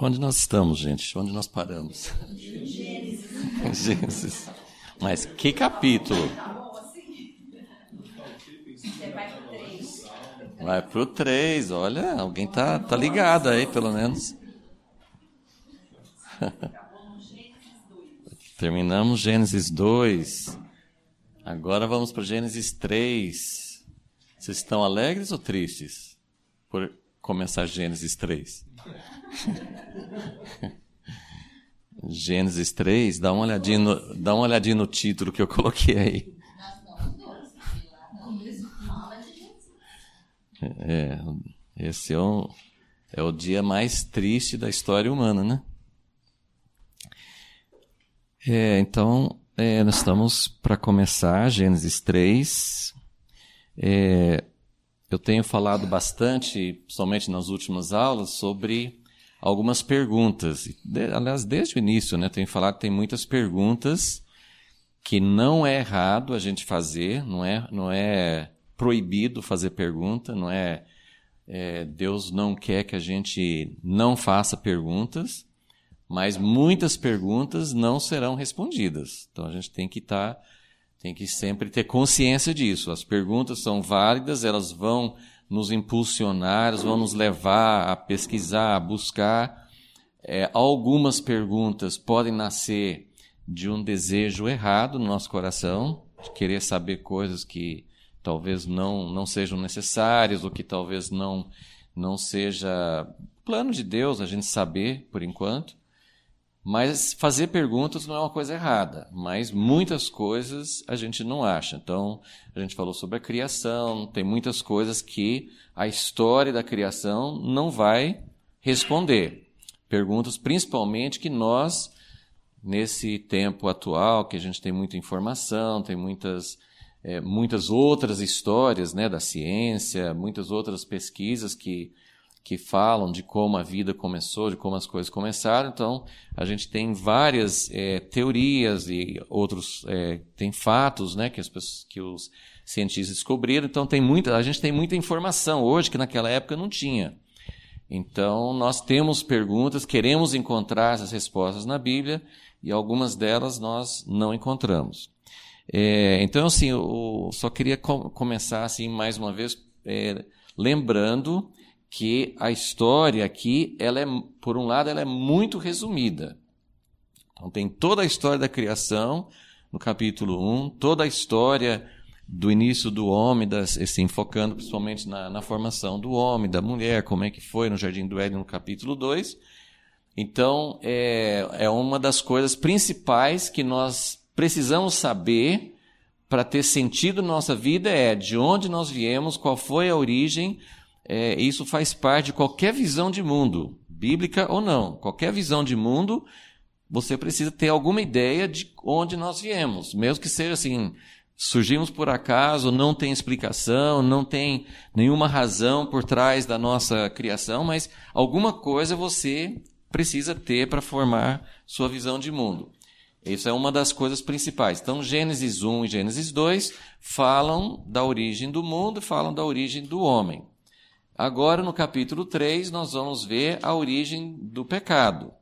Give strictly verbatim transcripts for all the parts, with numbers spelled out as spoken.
Onde nós estamos, gente? Onde nós paramos? Gênesis. Gênesis. Mas que capítulo? Vai pro três, olha, alguém tá, tá ligado aí, pelo menos. Terminamos Gênesis dois. Agora vamos para Gênesis três. Vocês estão alegres ou tristes por começar Gênesis três? Gênesis três, dá uma olhadinha no, dá uma olhadinha no título que eu coloquei aí. É, esse é o, é o dia mais triste da história humana, né? É, então, é, nós estamos para começar Gênesis três. É, eu tenho falado bastante, somente nas últimas aulas, sobre algumas perguntas. De, aliás, desde o início, né, tenho falado que tem muitas perguntas que não é errado a gente fazer, não é, não é proibido fazer pergunta, não é, é Deus não quer que a gente não faça perguntas, mas muitas perguntas não serão respondidas. Então a gente tem que estar, tem que sempre ter consciência disso. As perguntas são válidas, elas vão nos impulsionar, elas vão nos levar a pesquisar, a buscar. É, algumas perguntas podem nascer de um desejo errado no nosso coração, de querer saber coisas que talvez não, não sejam necessárias, ou que talvez não, não seja plano de Deus a gente saber, por enquanto. Mas fazer perguntas não é uma coisa errada, mas muitas coisas a gente não acha. Então, a gente falou sobre a criação, tem muitas coisas que a história da criação não vai responder. Perguntas principalmente que nós, nesse tempo atual, que a gente tem muita informação, tem muitas... É, muitas outras histórias, né, da ciência, muitas outras pesquisas que, que falam de como a vida começou, de como as coisas começaram. Então, a gente tem várias é, teorias e outros é, tem fatos, né, que, as pessoas, que os cientistas descobriram. Então, tem muita, a gente tem muita informação hoje que naquela época não tinha. Então, nós temos perguntas, queremos encontrar essas respostas na Bíblia e algumas delas nós não encontramos. É, então, assim, eu só queria com, começar, assim, mais uma vez, é, lembrando que a história aqui, ela é, por um lado, ela é muito resumida. Então, tem toda a história da criação, no capítulo um, toda a história do início do homem, das, assim, focando principalmente na, na formação do homem, da mulher, como é que foi no Jardim do Éden, no capítulo dois. Então, é, é uma das coisas principais que nós precisamos saber para ter sentido na nossa vida é de onde nós viemos, qual foi a origem. É, isso faz parte de qualquer visão de mundo, bíblica ou não. Qualquer visão de mundo, você precisa ter alguma ideia de onde nós viemos. Mesmo que seja assim, surgimos por acaso, não tem explicação, não tem nenhuma razão por trás da nossa criação, mas alguma coisa você precisa ter para formar sua visão de mundo. Isso é uma das coisas principais. Então, Gênesis um e Gênesis dois falam da origem do mundo e falam da origem do homem. Agora, no capítulo três, nós vamos ver a origem do pecado.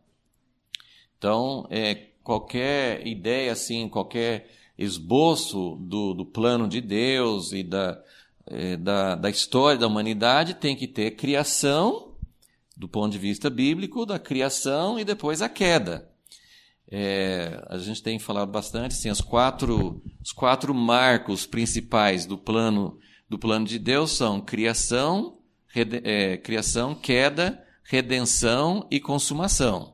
Então, é, qualquer ideia, assim, qualquer esboço do, do plano de Deus e da, é, da, da história da humanidade tem que ter criação, do ponto de vista bíblico, da criação e depois a queda. É, a gente tem falado bastante, assim, as quatro, os quatro marcos principais do plano, do plano de Deus são criação, rede, é, criação, queda, redenção e consumação.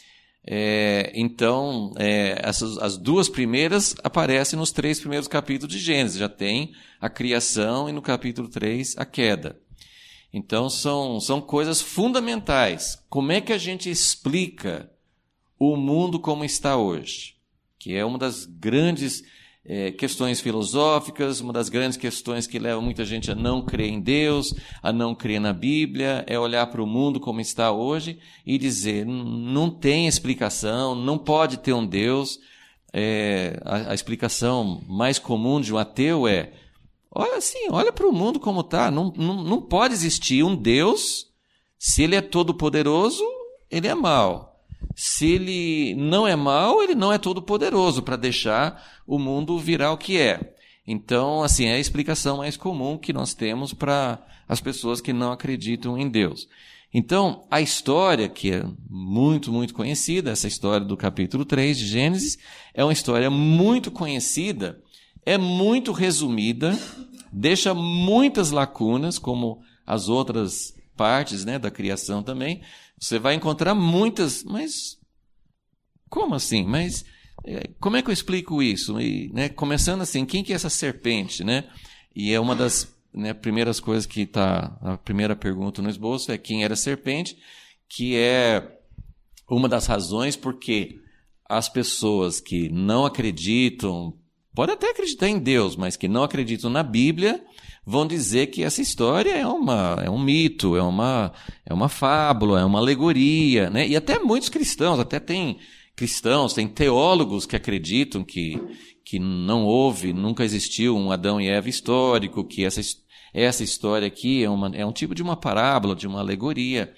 É, então, é, essas, as duas primeiras aparecem nos três primeiros capítulos de Gênesis. Já tem a criação e no capítulo três a queda. Então, são, são coisas fundamentais. Como é que a gente explica o mundo como está hoje? Que é uma das grandes é, questões filosóficas, uma das grandes questões que levam muita gente a não crer em Deus, a não crer na Bíblia, é olhar para o mundo como está hoje e dizer, não tem explicação, não pode ter um Deus. É, a, a explicação mais comum de um ateu é, olha assim, olha para o mundo como está, não, não, não pode existir um Deus, se ele é todo poderoso, ele é mau. Se ele não é mau, ele não é todo poderoso para deixar o mundo virar o que é. Então, assim, é a explicação mais comum que nós temos para as pessoas que não acreditam em Deus. Então, a história, que é muito, muito conhecida, essa história do capítulo três de Gênesis, é uma história muito conhecida, é muito resumida, deixa muitas lacunas, como as outras partes, né, da criação também. Você vai encontrar muitas, mas como assim? Mas como é que eu explico isso? E, né, começando assim, quem que é essa serpente? Né? E é uma das, né, primeiras coisas que está, a primeira pergunta no esboço é quem era a serpente, que é uma das razões porque as pessoas que não acreditam, podem até acreditar em Deus, mas que não acreditam na Bíblia, vão dizer que essa história é, uma, é um mito, é uma, é uma fábula, é uma alegoria, né? E até muitos cristãos, até tem cristãos, tem teólogos que acreditam que, que não houve, nunca existiu um Adão e Eva histórico, que essa, essa história aqui é, uma, é um tipo de uma parábola, de uma alegoria.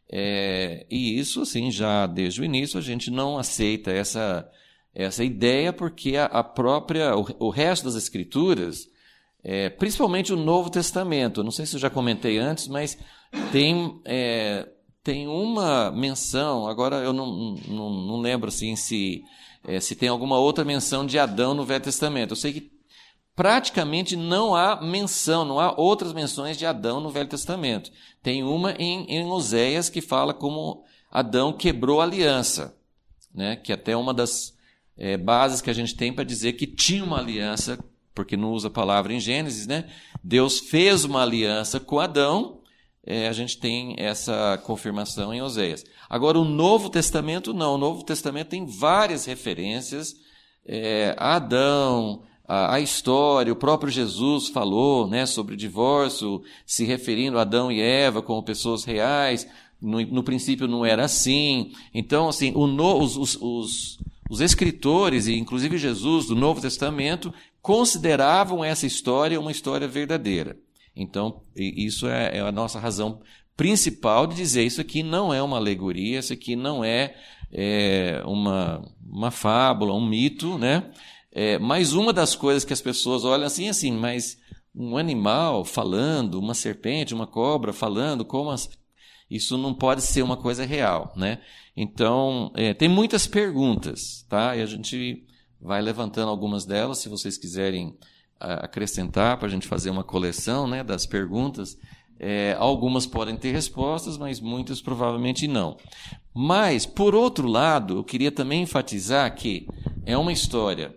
É, e isso, assim, já desde o início a gente não aceita essa, essa ideia, porque a, a própria, o, o resto das escrituras, é, principalmente o Novo Testamento, não sei se eu já comentei antes, mas tem, é, tem uma menção, agora eu não, não, não lembro assim, se, é, se tem alguma outra menção de Adão no Velho Testamento. Eu sei que praticamente não há menção, não há outras menções de Adão no Velho Testamento. Tem uma em, em Oséias que fala como Adão quebrou a aliança, né? Que até é uma das é, bases que a gente tem para dizer que tinha uma aliança, porque não usa a palavra em Gênesis, né? Deus fez uma aliança com Adão, é, a gente tem essa confirmação em Oséias. Agora, o Novo Testamento não. O Novo Testamento tem várias referências é, a Adão, a, a história, o próprio Jesus falou, né, sobre divórcio, se referindo a Adão e Eva como pessoas reais. No, no princípio não era assim. Então, assim, o no, os, os, os, os escritores, e inclusive Jesus, do Novo Testamento, consideravam essa história uma história verdadeira. Então, isso é, é a nossa razão principal de dizer isso aqui não é uma alegoria, isso aqui não é, é uma, uma fábula, um mito, né? É, mas uma das coisas que as pessoas olham assim, assim, mas um animal falando, uma serpente, uma cobra falando, como as... isso não pode ser uma coisa real, né? Então, é, tem muitas perguntas, tá? E a gente vai levantando algumas delas, se vocês quiserem a, acrescentar, para a gente fazer uma coleção, né, das perguntas. É, algumas podem ter respostas, mas muitas provavelmente não. Mas, por outro lado, eu queria também enfatizar que é uma história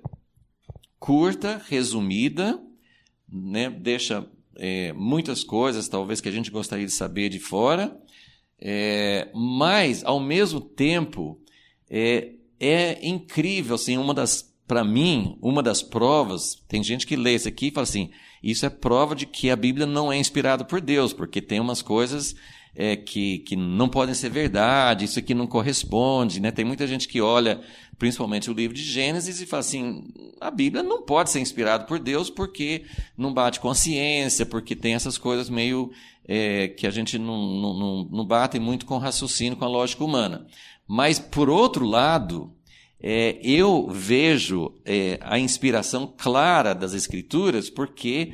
curta, resumida, né, deixa é, muitas coisas, talvez, que a gente gostaria de saber de fora, é, mas, ao mesmo tempo, é, é incrível, assim, uma das, para mim, uma das provas, tem gente que lê isso aqui e fala assim, isso é prova de que a Bíblia não é inspirada por Deus, porque tem umas coisas é, que, que não podem ser verdade, isso aqui não corresponde, né? Tem muita gente que olha, principalmente o livro de Gênesis, e fala assim, a Bíblia não pode ser inspirada por Deus porque não bate com a ciência, porque tem essas coisas meio é, que a gente não, não, não, não bate muito com o raciocínio, com a lógica humana. Mas, por outro lado, é, eu vejo é, a inspiração clara das Escrituras, porque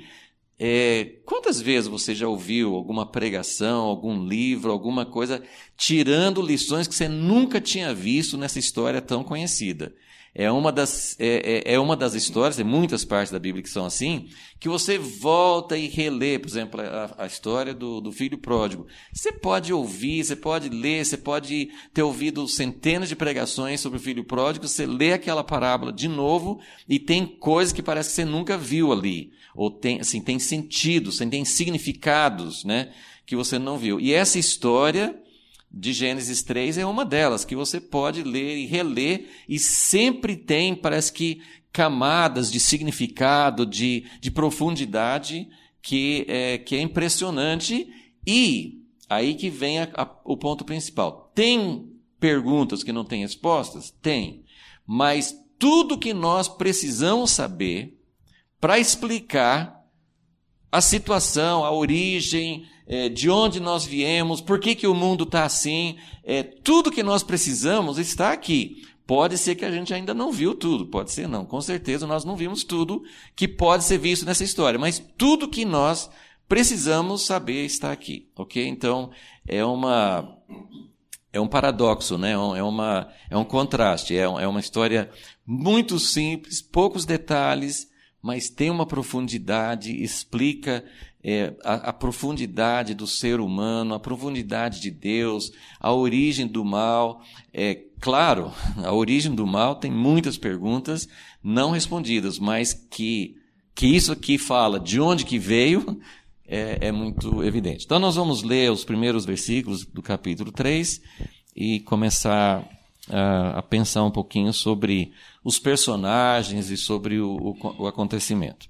é, quantas vezes você já ouviu alguma pregação, algum livro, alguma coisa, tirando lições que você nunca tinha visto nessa história tão conhecida? É uma das, é, é, é uma das histórias, tem muitas partes da Bíblia que são assim, que você volta e relê, por exemplo, a, a história do, do filho pródigo. Você pode ouvir, você pode ler, você pode ter ouvido centenas de pregações sobre o filho pródigo, você lê aquela parábola de novo e tem coisas que parece que você nunca viu ali. Ou tem, assim, tem sentidos, tem significados, né, que você não viu. E essa história de Gênesis três é uma delas, que você pode ler e reler, e sempre tem, parece que, camadas de significado, de, de profundidade, que é, que é impressionante. E aí que vem a, a, o ponto principal. Tem perguntas que não têm respostas? Tem. Mas tudo que nós precisamos saber para explicar a situação, a origem, é, de onde nós viemos, por que, que o mundo está assim, é, tudo que nós precisamos está aqui. Pode ser que a gente ainda não viu tudo, pode ser não, com certeza nós não vimos tudo que pode ser visto nessa história, mas tudo que nós precisamos saber está aqui, ok? Então, é uma... É um paradoxo, né? é, uma, é um contraste, é, é uma história muito simples, poucos detalhes, mas tem uma profundidade, explica é, a, a profundidade do ser humano, a profundidade de Deus, a origem do mal. É claro, a origem do mal tem muitas perguntas não respondidas, mas que, que isso aqui fala de onde que veio é, é muito evidente. Então nós vamos ler os primeiros versículos do capítulo três e começar a, a pensar um pouquinho sobre os personagens e sobre o, o, o acontecimento.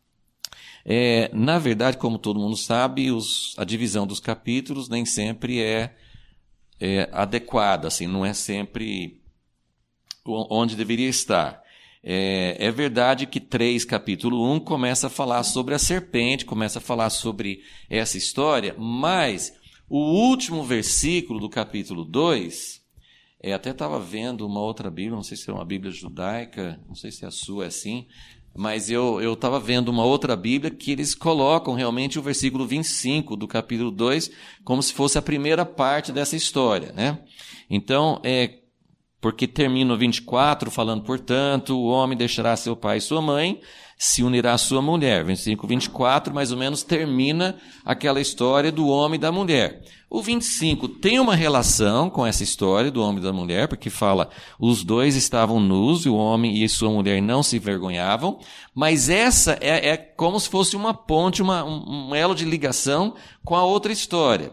É, na verdade, como todo mundo sabe, os, a divisão dos capítulos nem sempre é, é adequada, assim, não é sempre onde deveria estar. É, é verdade que três, capítulo um, começa a falar sobre a serpente, começa a falar sobre essa história, mas o último versículo do capítulo dois, é, até estava vendo uma outra Bíblia, não sei se é uma Bíblia judaica, não sei se a sua é assim, mas eu estava vendo uma outra Bíblia que eles colocam realmente o versículo vinte e cinco do capítulo dois como se fosse a primeira parte dessa história, né? Então, é, porque termina o vinte e quatro falando, portanto, o homem deixará seu pai e sua mãe, se unirá à sua mulher. vinte e cinco, vinte e quatro, mais ou menos, termina aquela história do homem e da mulher. O vinte e cinco tem uma relação com essa história do homem e da mulher, porque fala, os dois estavam nus, e o homem e sua mulher não se envergonhavam, mas essa é, é como se fosse uma ponte, uma, um, um elo de ligação com a outra história.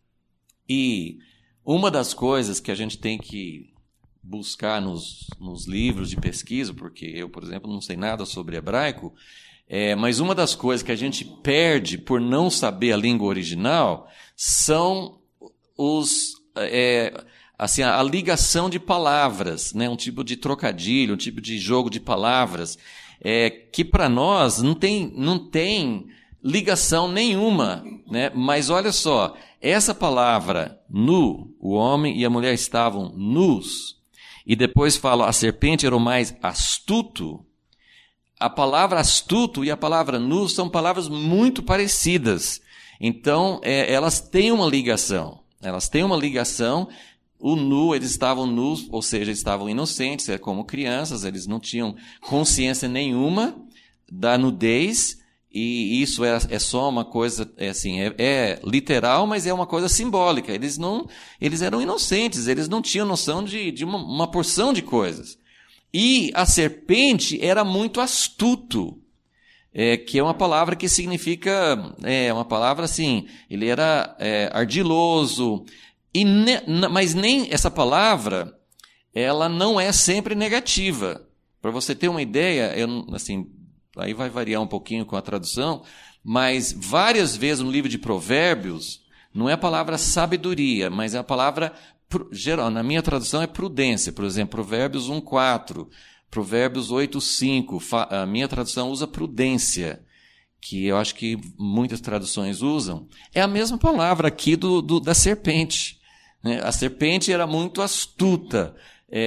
E uma das coisas que a gente tem que buscar nos, nos livros de pesquisa, porque eu, por exemplo, não sei nada sobre hebraico, é, mas uma das coisas que a gente perde por não saber a língua original são os, é, assim, a, a ligação de palavras, né? Um tipo de trocadilho, um tipo de jogo de palavras, é, que para nós não tem, não tem ligação nenhuma, né? Mas olha só, essa palavra nu, o homem e a mulher estavam nus, e depois fala, a serpente era o mais astuto. A palavra astuto e a palavra nu são palavras muito parecidas. Então, é, elas têm uma ligação. Elas têm uma ligação. O nu, eles estavam nus, ou seja, eles estavam inocentes, é como crianças, eles não tinham consciência nenhuma da nudez, e isso é, é só uma coisa, é, assim, é, é literal, mas é uma coisa simbólica. Eles, não, eles eram inocentes, eles não tinham noção de, de uma, uma porção de coisas. E a serpente era muito astuto, é, que é uma palavra que significa, é uma palavra assim, ele era é, ardiloso, e ne, mas nem essa palavra, ela não é sempre negativa. Para você ter uma ideia, eu, assim, aí vai variar um pouquinho com a tradução, mas várias vezes no livro de Provérbios, não é a palavra sabedoria, mas é a palavra, geral, na minha tradução é prudência. Por exemplo, Provérbios um, quatro, Provérbios oito, cinco, a minha tradução usa prudência, que eu acho que muitas traduções usam. É a mesma palavra aqui do, do, da serpente, né? A serpente era muito astuta.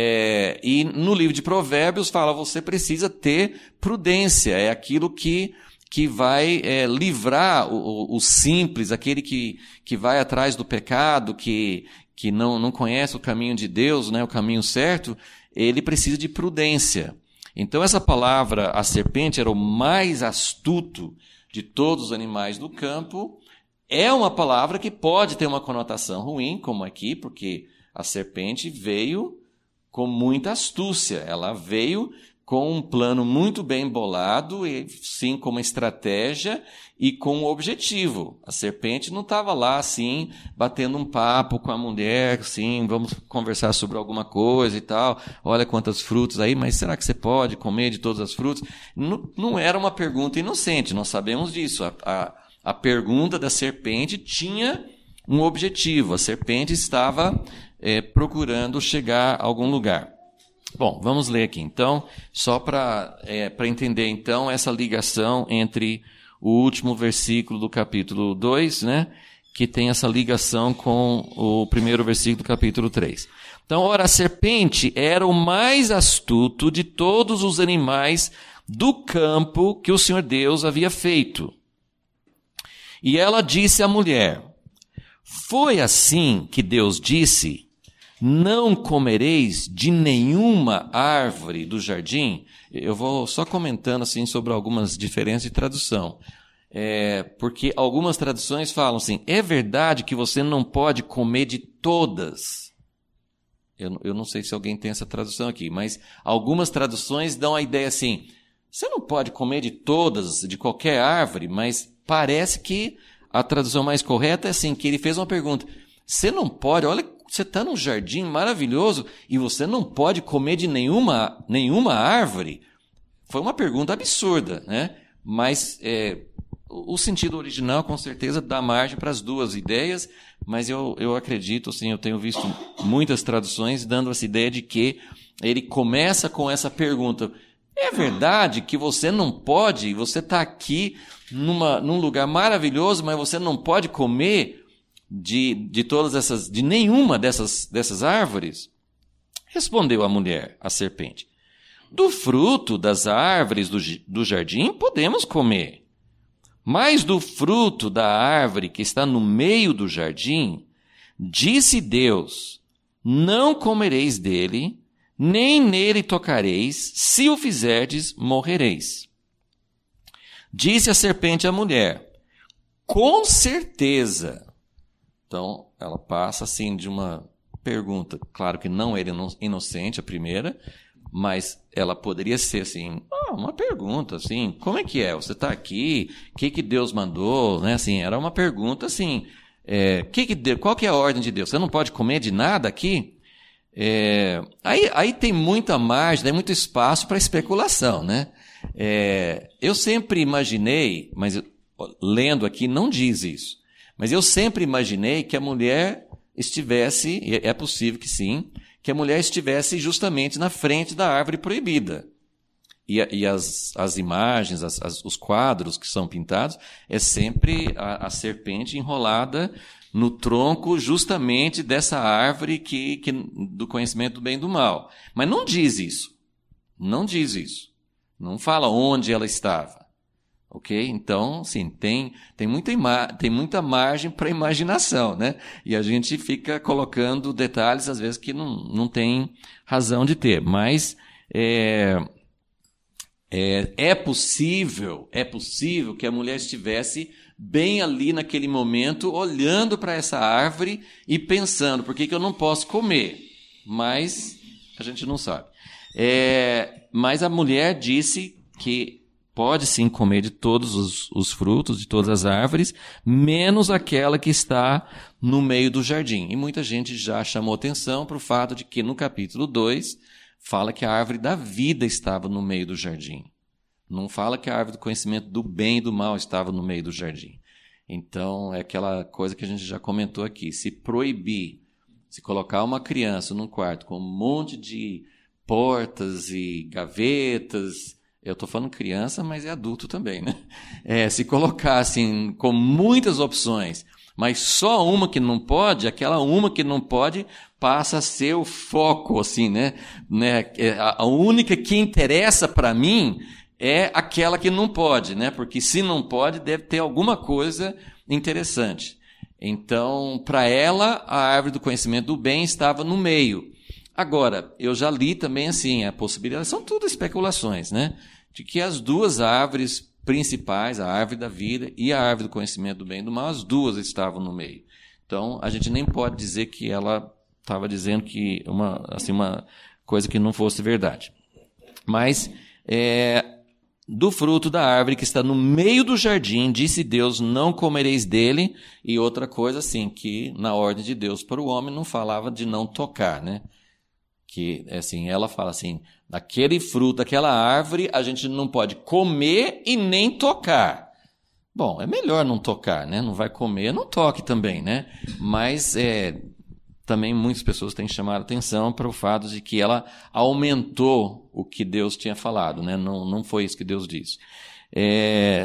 É, e no livro de Provérbios fala, você precisa ter prudência, é aquilo que, que vai é, livrar o, o simples, aquele que, que vai atrás do pecado, que, que não, não conhece o caminho de Deus, né, o caminho certo, ele precisa de prudência. Então essa palavra, a serpente era o mais astuto de todos os animais do campo, é uma palavra que pode ter uma conotação ruim, como aqui, porque a serpente veio com muita astúcia, ela veio com um plano muito bem bolado, e sim, com uma estratégia e com um objetivo. A serpente não estava lá, assim, batendo um papo com a mulher, assim, vamos conversar sobre alguma coisa e tal, olha quantas frutas aí, mas será que você pode comer de todas as frutas? Não, não era uma pergunta inocente, nós sabemos disso. A, a, a pergunta da serpente tinha um objetivo, a serpente estava É, procurando chegar a algum lugar. Bom, vamos ler aqui, então, só para é, para entender, então, essa ligação entre o último versículo do capítulo dois, né? Que tem essa ligação com o primeiro versículo do capítulo três. Então, ora, a serpente era o mais astuto de todos os animais do campo que o Senhor Deus havia feito. E ela disse à mulher: foi assim que Deus disse: não comereis de nenhuma árvore do jardim? Eu vou só comentando assim sobre algumas diferenças de tradução. É, porque algumas traduções falam assim: é verdade que você não pode comer de todas. Eu, eu não sei se alguém tem essa tradução aqui, mas algumas traduções dão a ideia assim: você não pode comer de todas, de qualquer árvore, mas parece que a tradução mais correta é assim, que ele fez uma pergunta: você não pode, olha, você está num jardim maravilhoso e você não pode comer de nenhuma, nenhuma árvore? Foi uma pergunta absurda, né? Mas é, o sentido original, com certeza, dá margem para as duas ideias, mas eu, eu acredito, assim, eu tenho visto muitas traduções dando essa ideia de que ele começa com essa pergunta: é verdade que você não pode, você está aqui numa, num lugar maravilhoso, mas você não pode comer de, de todas essas, de nenhuma dessas, dessas árvores? Respondeu a mulher, a serpente: do fruto das árvores do, do jardim podemos comer. Mas do fruto da árvore que está no meio do jardim, disse Deus: não comereis dele, nem nele tocareis, se o fizerdes, morrereis. Disse a serpente à mulher: com certeza. Então, ela passa assim de uma pergunta, claro que não era inocente a primeira, mas ela poderia ser assim, ah, uma pergunta assim: como é que é? Você está aqui? O que, que Deus mandou? Né? Assim, era uma pergunta assim, é, que que Deus, qual que é a ordem de Deus? Você não pode comer de nada aqui? É, aí, aí tem muita margem, tem muito espaço para especulação, né? É, eu sempre imaginei, mas lendo aqui não diz isso, mas eu sempre imaginei que a mulher estivesse, e é possível que sim, que a mulher estivesse justamente na frente da árvore proibida. E, e as, as imagens, as, as, os quadros que são pintados, é sempre a, a serpente enrolada no tronco justamente dessa árvore que, que, do conhecimento do bem e do mal. Mas não diz isso. Não diz isso. Não fala onde ela estava. Ok? Então, sim, tem, tem, muita, ima- tem muita margem para imaginação, né? E a gente fica colocando detalhes, às vezes, que não, não tem razão de ter. Mas é, é, é possível, é possível que a mulher estivesse bem ali naquele momento, olhando para essa árvore e pensando: por que, que eu não posso comer? Mas a gente não sabe. É, mas a mulher disse que pode sim comer de todos os, os frutos, de todas as árvores, menos aquela que está no meio do jardim. E muita gente já chamou atenção para o fato de que no capítulo dois fala que a árvore da vida estava no meio do jardim. Não fala que a árvore do conhecimento do bem e do mal estava no meio do jardim. Então, é aquela coisa que a gente já comentou aqui: se proibir, se colocar uma criança num quarto com um monte de portas e gavetas, eu estou falando criança, mas é adulto também, né? É, se colocar assim, com muitas opções, mas só uma que não pode, aquela uma que não pode passa a ser o foco, assim, né? né? A única que interessa para mim é aquela que não pode, né? Porque se não pode, deve ter alguma coisa interessante. Então, para ela, a árvore do conhecimento do bem estava no meio. Agora, eu já li também assim, a possibilidade, são tudo especulações, né? De que as duas árvores principais, a árvore da vida e a árvore do conhecimento do bem e do mal, as duas estavam no meio. Então, a gente nem pode dizer que ela estava dizendo que uma, assim, uma coisa que não fosse verdade. Mas, é, do fruto da árvore que está no meio do jardim, disse Deus: não comereis dele. E outra coisa, assim, que na ordem de Deus para o homem não falava de não tocar, né? Que, assim, ela fala assim: daquele fruto, daquela árvore, a gente não pode comer e nem tocar. Bom, é melhor não tocar, né? Não vai comer, não toque também, né? Mas é, também muitas pessoas têm chamado atenção para o fato de que ela aumentou o que Deus tinha falado, né? Não, não foi isso que Deus disse. É,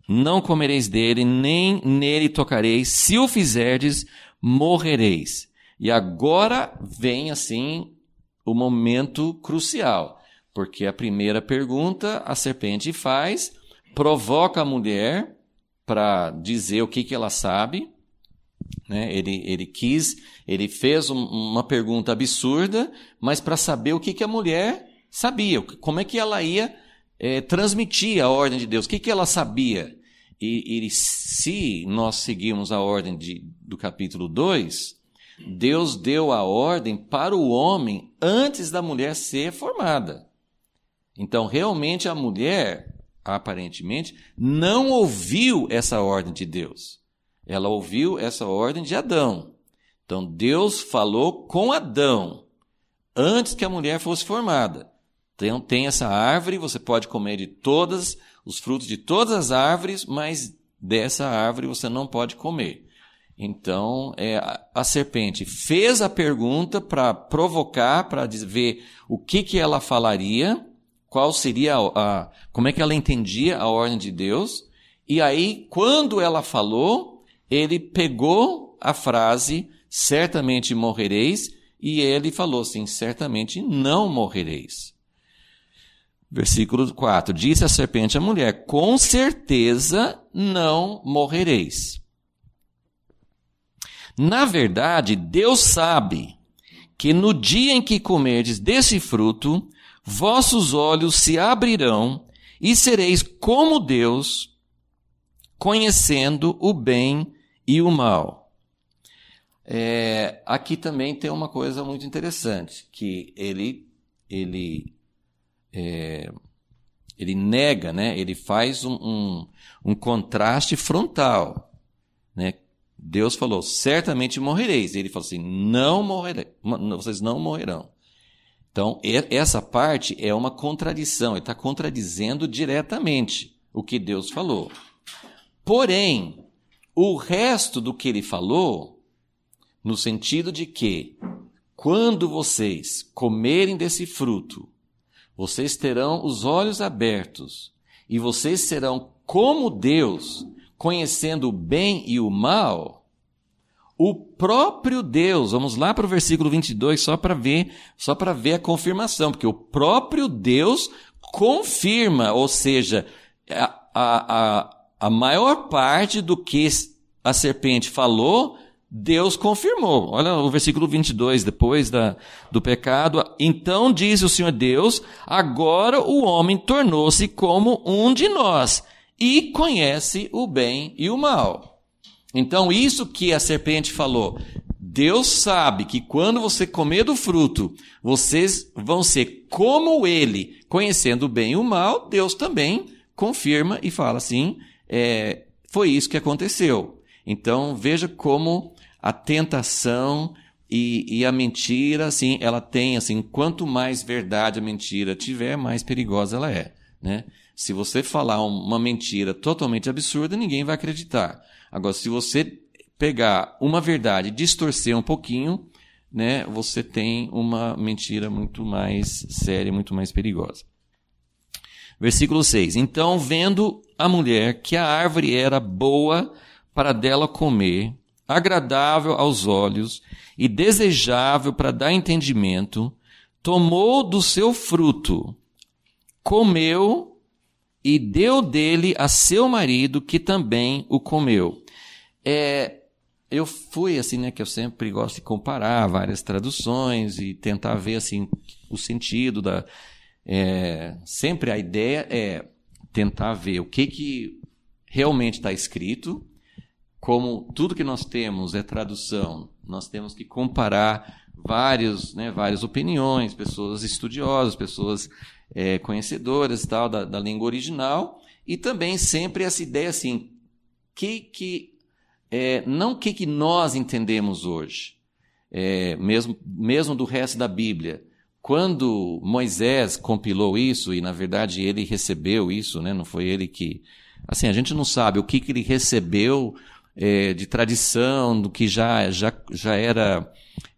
não comereis dele, nem nele tocareis, se o fizerdes, morrereis. E agora vem, assim, o momento crucial, porque a primeira pergunta a serpente faz, provoca a mulher para dizer o que, que ela sabe, né? Ele, ele quis, ele fez um, uma pergunta absurda, mas para saber o que, que a mulher sabia, como é que ela ia é, transmitir a ordem de Deus, o que, que ela sabia. E, e se nós seguirmos a ordem de, do capítulo dois, Deus deu a ordem para o homem antes da mulher ser formada. Então, realmente, a mulher, aparentemente, não ouviu essa ordem de Deus. Ela ouviu essa ordem de Adão. Então, Deus falou com Adão antes que a mulher fosse formada. Então, tem essa árvore, você pode comer de todas, os frutos de todas as árvores, mas dessa árvore você não pode comer. Então, é, a, a serpente fez a pergunta para provocar, para ver o que, que ela falaria, qual seria a, a, como é que ela entendia a ordem de Deus. E aí, quando ela falou, ele pegou a frase, certamente morrereis, e ele falou assim, certamente não morrereis. Versículo quatro, disse a serpente à mulher, com certeza não morrereis. Na verdade, Deus sabe que no dia em que comerdes desse fruto, vossos olhos se abrirão e sereis como Deus, conhecendo o bem e o mal. É, aqui também tem uma coisa muito interessante, que ele, ele, é, ele nega, né? Ele faz um, um, um contraste frontal, né? Deus falou, certamente morrereis. Ele falou assim, não morrerei, vocês não morrerão. Então, essa parte é uma contradição. Ele está contradizendo diretamente o que Deus falou. Porém, o resto do que ele falou, no sentido de que, quando vocês comerem desse fruto, vocês terão os olhos abertos e vocês serão como Deus, conhecendo o bem e o mal, o próprio Deus, vamos lá para o versículo vinte e dois, só para ver, só para ver a confirmação, porque o próprio Deus confirma, ou seja, a, a, a maior parte do que a serpente falou, Deus confirmou. Olha o versículo vinte e dois, depois da, do pecado. Então diz o Senhor Deus, agora o homem tornou-se como um de nós, e conhece o bem e o mal. Então, isso que a serpente falou, Deus sabe que quando você comer do fruto, vocês vão ser como ele, conhecendo o bem e o mal, Deus também confirma e fala assim, é, foi isso que aconteceu. Então, veja como a tentação e, e a mentira, assim, ela tem, assim, quanto mais verdade a mentira tiver, mais perigosa ela é, né? Se você falar uma mentira totalmente absurda, ninguém vai acreditar. Agora, se você pegar uma verdade e distorcer um pouquinho, né, você tem uma mentira muito mais séria, muito mais perigosa. Versículo seis. Então, vendo a mulher que a árvore era boa para dela comer, agradável aos olhos e desejável para dar entendimento, tomou do seu fruto, comeu e deu dele a seu marido, que também o comeu. É, eu fui assim, né, que eu sempre gosto de comparar várias traduções e tentar ver assim o sentido da. É, sempre a ideia é tentar ver o que que realmente está escrito. Como tudo que nós temos é tradução, nós temos que comparar vários, né, várias opiniões, pessoas estudiosas, pessoas é, conhecedoras e tal, da, da língua original, e também sempre essa ideia assim, que, que, é, não o que, que nós entendemos hoje, é, mesmo, mesmo do resto da Bíblia. Quando Moisés compilou isso, e na verdade ele recebeu isso, né, não foi ele que... Assim, a gente não sabe o que, que ele recebeu é, de tradição, do que já, já, já era,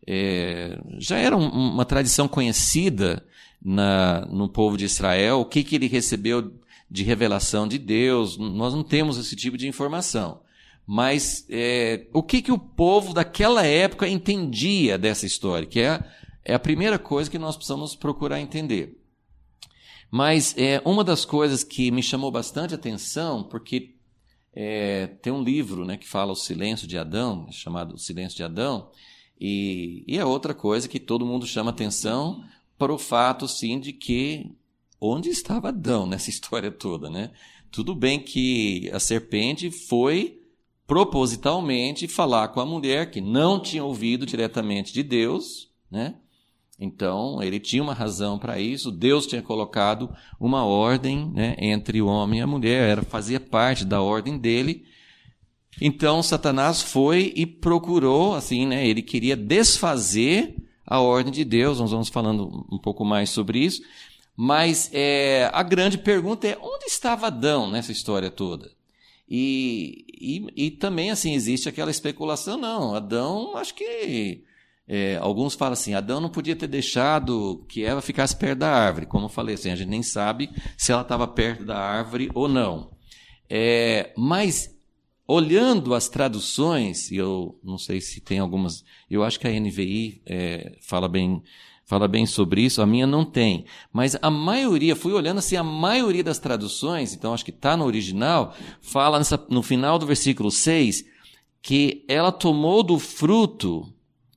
é, já era um, uma tradição conhecida na, no povo de Israel, o que, que ele recebeu de revelação de Deus, nós não temos esse tipo de informação. Mas é, o que, que o povo daquela época entendia dessa história? Que é, é a primeira coisa que nós precisamos procurar entender. Mas é, uma das coisas que me chamou bastante atenção, porque é, tem um livro, né, que fala o silêncio de Adão, chamado O Silêncio de Adão, e, e é outra coisa que todo mundo chama atenção para o fato, sim, de que onde estava Adão nessa história toda, né? Tudo bem que a serpente foi propositalmente falar com a mulher que não tinha ouvido diretamente de Deus, né? Então, ele tinha uma razão para isso. Deus tinha colocado uma ordem, né, entre o homem e a mulher, era, fazia parte da ordem dele. Então, Satanás foi e procurou, assim, né, ele queria desfazer a ordem de Deus. Nós vamos falando um pouco mais sobre isso. Mas é, a grande pergunta é, onde estava Adão nessa história toda? E, e, e também, assim, existe aquela especulação, não, Adão, acho que, é, alguns falam assim, Adão não podia ter deixado que Eva ficasse perto da árvore. Como eu falei, assim, a gente nem sabe se ela estava perto da árvore ou não. É, mas, olhando as traduções, e eu não sei se tem algumas, eu acho que a N V I é, fala bem... Fala bem sobre isso, a minha não tem. Mas a maioria, fui olhando assim, a maioria das traduções, então acho que está no original, fala nessa, no final do versículo seis, que ela tomou do fruto,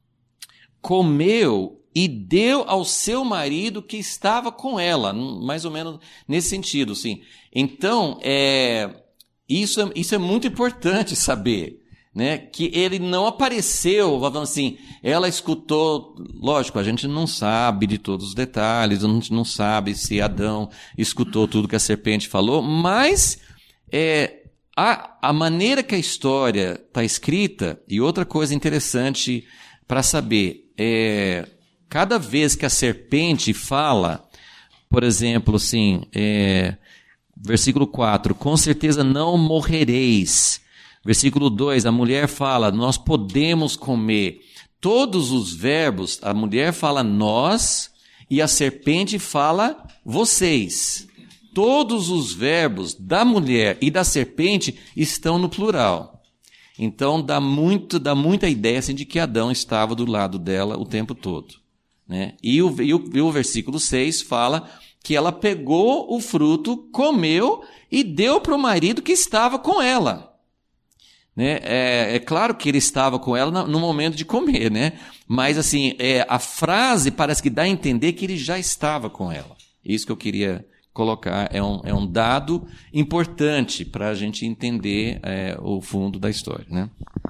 comeu e deu ao seu marido que estava com ela. Mais ou menos nesse sentido, sim. Então, é, isso, é, isso é muito importante saber. Né, que ele não apareceu, falando assim, ela escutou, lógico, a gente não sabe de todos os detalhes, a gente não sabe se Adão escutou tudo que a serpente falou, mas é, a, a maneira que a história está escrita, e outra coisa interessante para saber, é, cada vez que a serpente fala, por exemplo, assim, é, versículo quatro, com certeza não morrereis. Versículo dois, a mulher fala, nós podemos comer. Todos os verbos, a mulher fala nós e a serpente fala vocês. Todos os verbos da mulher e da serpente estão no plural. Então dá, muito, dá muita ideia assim, de que Adão estava do lado dela o tempo todo. Né? E, o, e, o, e o versículo seis fala que ela pegou o fruto, comeu e deu para o marido que estava com ela. Né? É, é claro que ele estava com ela no momento de comer, né? Mas assim, é, a frase parece que dá a entender que ele já estava com ela. Isso que eu queria colocar, é um, é um dado importante para a gente entender é, o fundo da história. Né?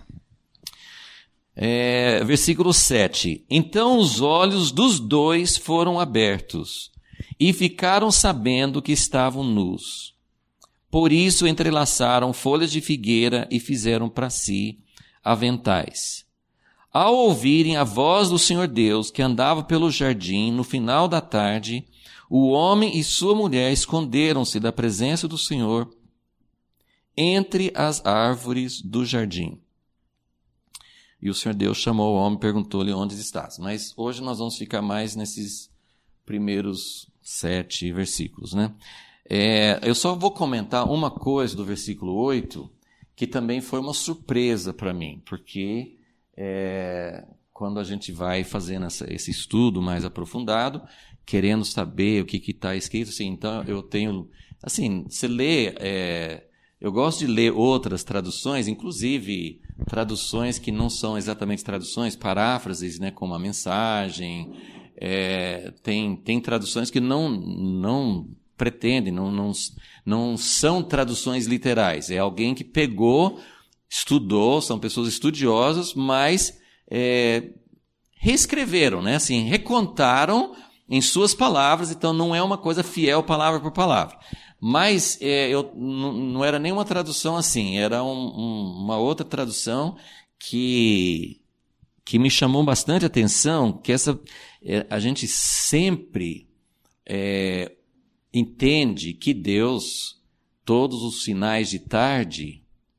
É, versículo sete. Então os olhos dos dois foram abertos e ficaram sabendo que estavam nus. Por isso entrelaçaram folhas de figueira e fizeram para si aventais. Ao ouvirem a voz do Senhor Deus, que andava pelo jardim, no final da tarde, o homem e sua mulher esconderam-se da presença do Senhor entre as árvores do jardim. E o Senhor Deus chamou o homem e perguntou-lhe onde estás. Mas hoje nós vamos ficar mais nesses primeiros sete versículos, né? É, eu só vou comentar uma coisa do versículo oito, que também foi uma surpresa para mim, porque é, quando a gente vai fazendo essa, esse estudo mais aprofundado, querendo saber o que está escrito, assim, então eu tenho, assim, você lê, é, eu gosto de ler outras traduções, inclusive traduções que não são exatamente traduções, paráfrases, né, como a Mensagem, é, tem, tem traduções que não... não pretendem, não, não, não são traduções literais. É alguém que pegou, estudou, são pessoas estudiosas, mas é, reescreveram, né? Assim, recontaram em suas palavras, então não é uma coisa fiel palavra por palavra. Mas é, eu, não, não era nenhuma tradução assim, era um, um, uma outra tradução que, que me chamou bastante atenção, que essa, é, a gente sempre... É, entende que Deus, todos os finais de tarde,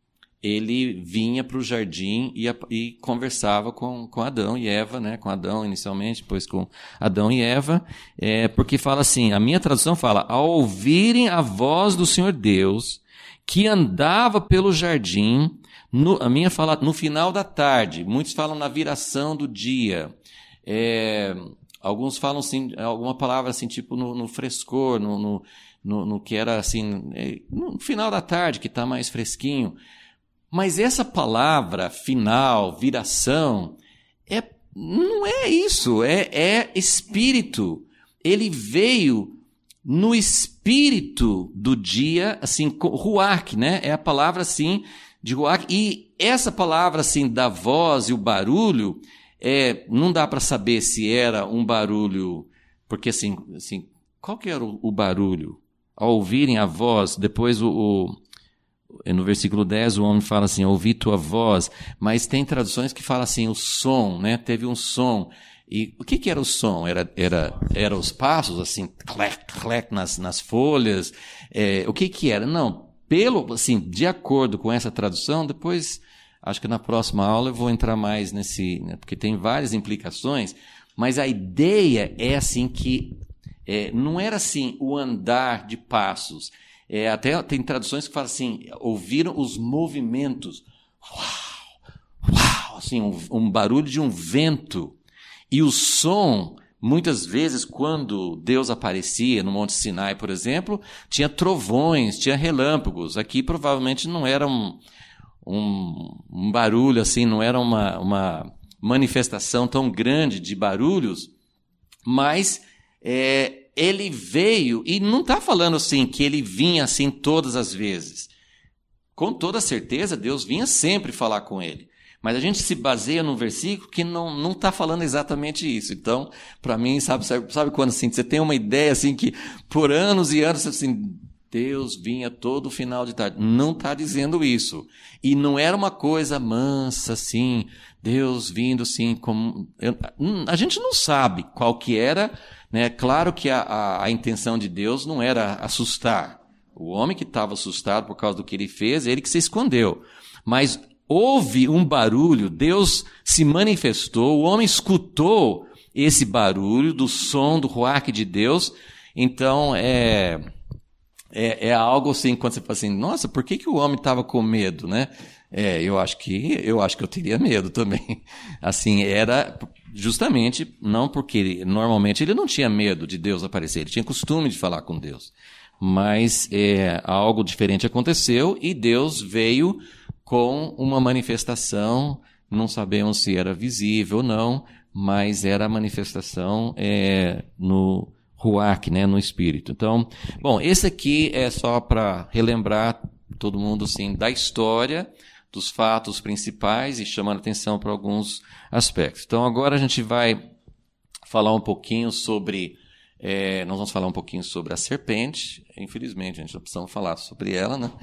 ele vinha para o jardim e, e conversava com, com Adão e Eva, né? Com Adão inicialmente, depois com Adão e Eva, é, porque fala assim, a minha tradução fala, ao ouvirem a voz do Senhor Deus, que andava pelo jardim, no, a minha fala no final da tarde, muitos falam na viração do dia, é, alguns falam assim, alguma palavra assim, tipo no, no frescor, no, no, no, no que era assim, no final da tarde, que está mais fresquinho. Mas essa palavra final, viração, é, não é isso, é, é espírito. Ele veio no espírito do dia, assim, ruach, né? É a palavra, assim, de ruach. E essa palavra, assim, da voz e o barulho, é, não dá para saber se era um barulho, porque, assim, assim qual que era o, o barulho? Ao ouvirem a voz, depois o... o no versículo dez, o homem fala assim, ouvi tua voz, mas tem traduções que falam assim, o som, né? Teve um som. E o que que era o som? Era, era, era os passos, assim, clec, clec nas, nas folhas? É, o que que era? Não, pelo, assim, de acordo com essa tradução, depois, acho que na próxima aula eu vou entrar mais nesse, né? Porque tem várias implicações, mas a ideia é assim que, é, não era assim, o andar de passos. É, até tem traduções que falam assim, ouviram os movimentos, uau, uau, assim, um, um barulho de um vento. E o som, muitas vezes, quando Deus aparecia no Monte Sinai, por exemplo, tinha trovões, tinha relâmpagos. Aqui provavelmente não era um, um, um barulho, assim, não era uma, uma manifestação tão grande de barulhos, mas... É, ele veio, e não está falando assim que ele vinha assim todas as vezes. Com toda certeza, Deus vinha sempre falar com ele. Mas a gente se baseia num versículo que não não está falando exatamente isso. Então, para mim, sabe, sabe, sabe quando assim, você tem uma ideia assim que por anos e anos, assim, Deus vinha todo final de tarde. Não está dizendo isso. E não era uma coisa mansa, assim, Deus vindo assim, como... A gente não sabe qual que era... Né? Claro que a, a, a intenção de Deus não era assustar. O homem que estava assustado por causa do que ele fez, ele que se escondeu. Mas houve um barulho, Deus se manifestou, o homem escutou esse barulho do som do ruach de Deus. Então, é, é, é algo assim, quando você fala assim, nossa, por que, que o homem estava com medo, né? É, eu acho que eu acho que eu teria medo também. Assim, era... Justamente, não porque ele, normalmente ele não tinha medo de Deus aparecer, ele tinha costume de falar com Deus. Mas é, algo diferente aconteceu e Deus veio com uma manifestação, não sabemos se era visível ou não, mas era a manifestação é, no ruach, né, no espírito. Então, bom, esse aqui é só para relembrar todo mundo assim, da história, dos fatos principais e chamando atenção para alguns aspectos. Então, agora a gente vai falar um pouquinho sobre... É, nós vamos falar um pouquinho sobre a serpente. Infelizmente, a gente não precisa falar sobre ela, né?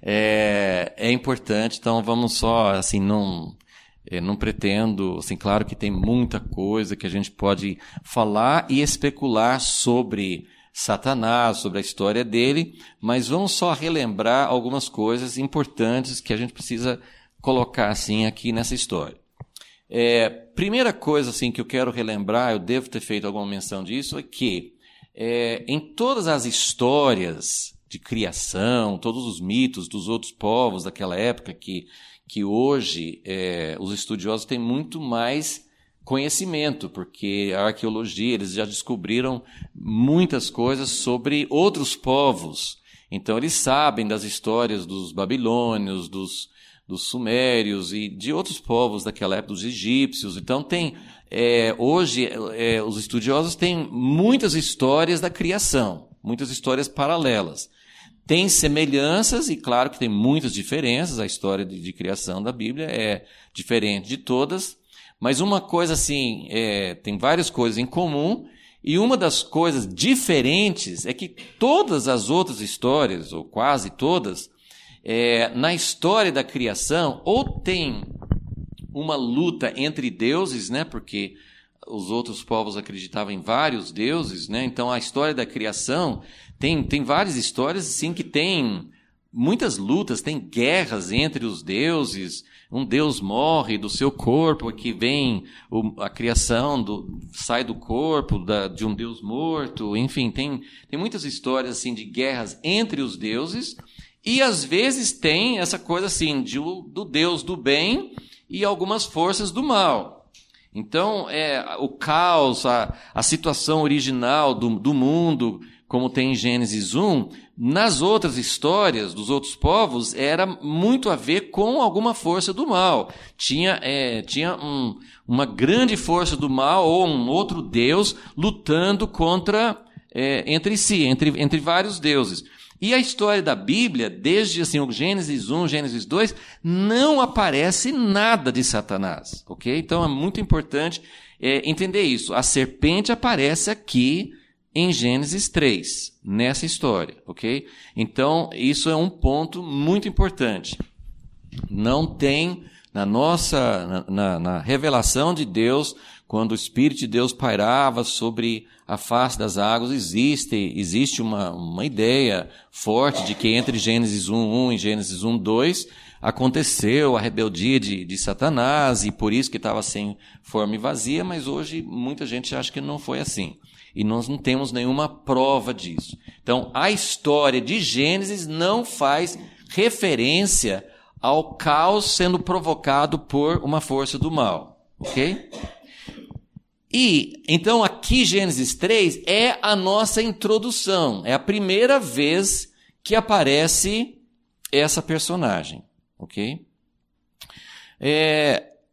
É, é importante, então vamos só, assim, não... É, não pretendo, assim, claro que tem muita coisa que a gente pode falar e especular sobre Satanás, sobre a história dele, mas vamos só relembrar algumas coisas importantes que a gente precisa colocar assim aqui nessa história. É, primeira coisa assim que eu quero relembrar, eu devo ter feito alguma menção disso, é que é, em todas as histórias de criação, todos os mitos dos outros povos daquela época que, que hoje é, os estudiosos têm muito mais conhecimento, porque a arqueologia, eles já descobriram muitas coisas sobre outros povos. Então, eles sabem das histórias dos babilônios, dos, dos sumérios e de outros povos daquela época, dos egípcios. Então, tem, é, hoje, é, os estudiosos têm muitas histórias da criação, muitas histórias paralelas. Tem semelhanças e, claro, que tem muitas diferenças. A história de, de criação da Bíblia é diferente de todas. Mas uma coisa assim, é, tem várias coisas em comum, e uma das coisas diferentes é que todas as outras histórias, ou quase todas, é, na história da criação, ou tem uma luta entre deuses, né, porque os outros povos acreditavam em vários deuses, né, então a história da criação tem, tem várias histórias assim, que tem muitas lutas, tem guerras entre os deuses. Um deus morre do seu corpo, que vem o, a criação, do, sai do corpo da, de um deus morto. Enfim, tem, tem muitas histórias assim, de guerras entre os deuses. E às vezes tem essa coisa assim, de, do deus do bem e algumas forças do mal. Então, é, o caos, a, a situação original do, do mundo, como tem em Gênesis um, nas outras histórias dos outros povos, era muito a ver com alguma força do mal. Tinha, é, tinha um, uma grande força do mal, ou um outro deus, lutando contra, é, entre si, entre, entre vários deuses. E a história da Bíblia, desde assim, o Gênesis um, Gênesis dois, não aparece nada de Satanás, ok? Então é muito importante é, entender isso. A serpente aparece aqui em Gênesis três, nessa história, ok? Então isso é um ponto muito importante. Não tem na nossa, na, na, na revelação de Deus, quando o Espírito de Deus pairava sobre a face das águas, existe, existe uma, uma ideia forte de que entre Gênesis um, um e Gênesis um, dois, aconteceu a rebeldia de, de Satanás, e por isso que estava sem forma e vazia, mas hoje muita gente acha que não foi assim. E nós não temos nenhuma prova disso. Então, a história de Gênesis não faz referência ao caos sendo provocado por uma força do mal, ok? E, então, aqui, Gênesis três é a nossa introdução. É a primeira vez que aparece essa personagem, ok? É,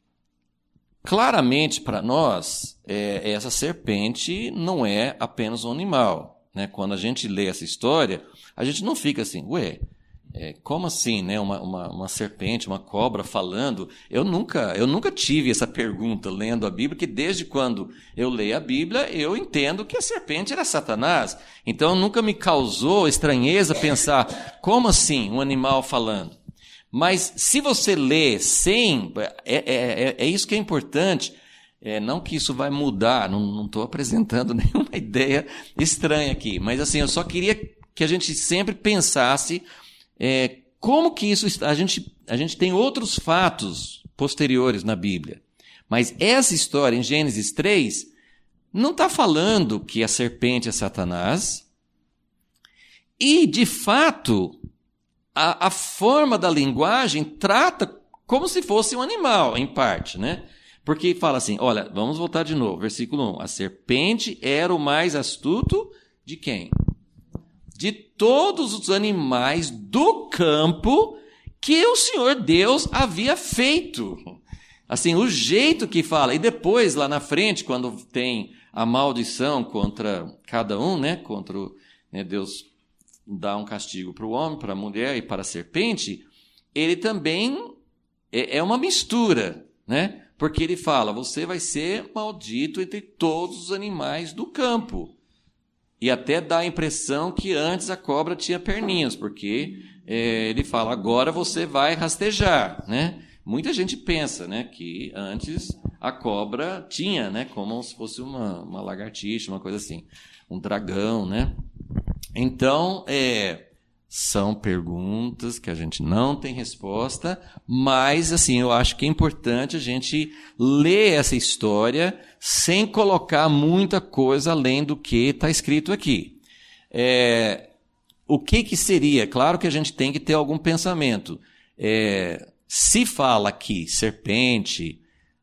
claramente, para nós, é, essa serpente não é apenas um animal, né? Quando a gente lê essa história, a gente não fica assim, ué, É, como assim, né? Uma, uma, uma serpente, uma cobra falando? Eu nunca, eu nunca tive essa pergunta lendo a Bíblia, que desde quando eu leio a Bíblia, eu entendo que a serpente era Satanás. Então nunca me causou estranheza pensar, como assim um animal falando? Mas se você lê sem, é, é, é isso que é importante, é, não que isso vai mudar, não estou apresentando nenhuma ideia estranha aqui, mas assim, eu só queria que a gente sempre pensasse É, como que isso está? A gente, a gente tem outros fatos posteriores na Bíblia. Mas essa história em Gênesis três não está falando que a serpente é Satanás. E, de fato, a, a forma da linguagem trata como se fosse um animal, em parte, né? Porque fala assim, olha, vamos voltar de novo, versículo um. A serpente era o mais astuto de quem? De todos os animais do campo que o Senhor Deus havia feito. Assim, o jeito que fala. E depois, lá na frente, quando tem a maldição contra cada um, né? Contra o, né, Deus dá um castigo para o homem, para a mulher e para a serpente, ele também é, é uma mistura, né? Porque ele fala, você vai ser maldito entre todos os animais do campo. E até dá a impressão que antes a cobra tinha perninhas, porque é, ele fala, agora você vai rastejar, né? Muita gente pensa, né, que antes a cobra tinha, né, como se fosse uma, uma lagartixa, uma coisa assim, um dragão, né? Então, é, são perguntas que a gente não tem resposta, mas, assim, eu acho que é importante a gente ler essa história sem colocar muita coisa além do que está escrito aqui. É, o que, que seria? Claro que a gente tem que ter algum pensamento. É, se fala aqui serpente,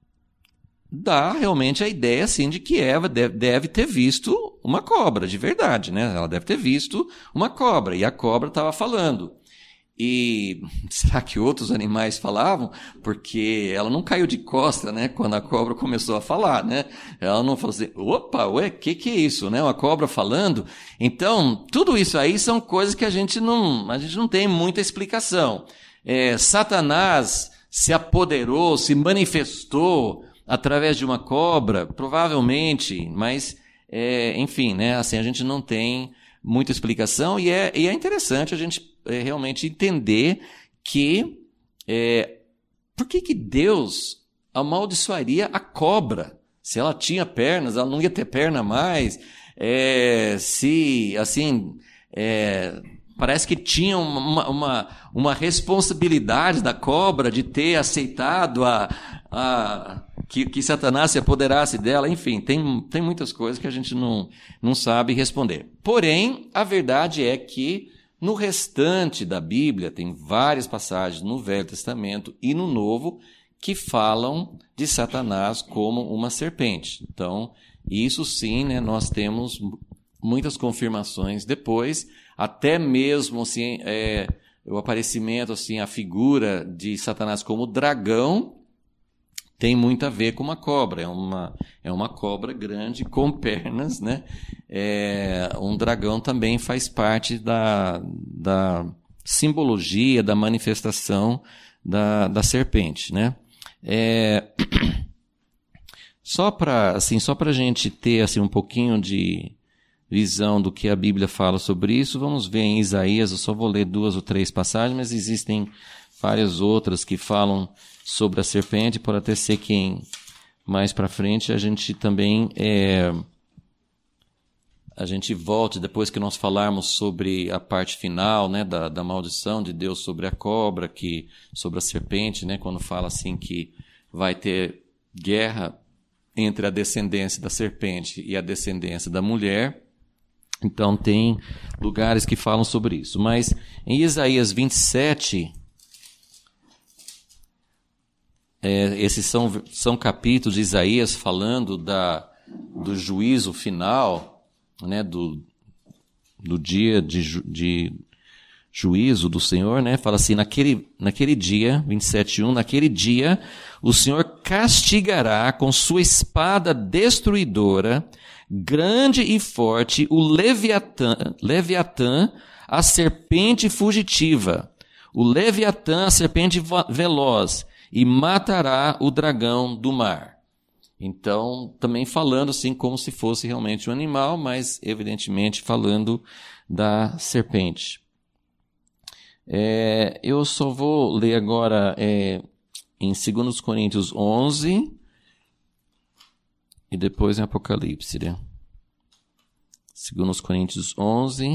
dá realmente a ideia assim, de que Eva deve, deve ter visto uma cobra, de verdade, né? Ela deve ter visto uma cobra, e a cobra estava falando. E será que outros animais falavam? Porque ela não caiu de costa, né? Quando a cobra começou a falar, né? Ela não falou assim, opa, ué, o que, que é isso, né? Uma cobra falando? Então, tudo isso aí são coisas que a gente não, a gente não tem muita explicação. É, Satanás se apoderou, se manifestou através de uma cobra, provavelmente, mas, é, enfim, né? Assim, a gente não tem muita explicação, e é, e é interessante a gente é, realmente entender que é, por que, que Deus amaldiçoaria a cobra? Se ela tinha pernas, ela não ia ter perna mais, é, se, assim, é, parece que tinha uma, uma, uma responsabilidade da cobra de ter aceitado a, a, que, que Satanás se apoderasse dela. Enfim, tem, tem muitas coisas que a gente não, não sabe responder. Porém, a verdade é que no restante da Bíblia, tem várias passagens no Velho Testamento e no Novo que falam de Satanás como uma serpente. Então, isso sim, né, nós temos muitas confirmações depois, até mesmo assim, é, o aparecimento, assim, a figura de Satanás como dragão tem muito a ver com uma cobra. É uma, é uma cobra grande com pernas, né? É, um dragão também faz parte da, da simbologia, da manifestação da, da serpente, né? É, só para assim, só para a gente ter assim, um pouquinho de visão do que a Bíblia fala sobre isso, vamos ver em Isaías. Eu só vou ler duas ou três passagens, mas existem várias outras que falam sobre a serpente. Pode até ser que em, mais para frente a gente também é, a gente volte, depois que nós falarmos sobre a parte final, né, da, da maldição de Deus sobre a cobra, que, sobre a serpente, né, quando fala assim que vai ter guerra entre a descendência da serpente e a descendência da mulher. Então tem lugares que falam sobre isso. Mas em Isaías vinte e sete... É, esses são, são capítulos de Isaías falando da, do juízo final, né, do, do dia de, ju, de juízo do Senhor, né? Fala assim, naquele, naquele dia, vinte e sete, um, naquele dia o Senhor castigará com sua espada destruidora, grande e forte, o Leviatã, Leviatã, a serpente fugitiva, o Leviatã, a serpente veloz, e matará o dragão do mar. Então, também falando assim como se fosse realmente um animal, mas evidentemente falando da serpente. É, eu só vou ler agora é, em dois Coríntios onze e depois em Apocalipse, né? dois Coríntios onze,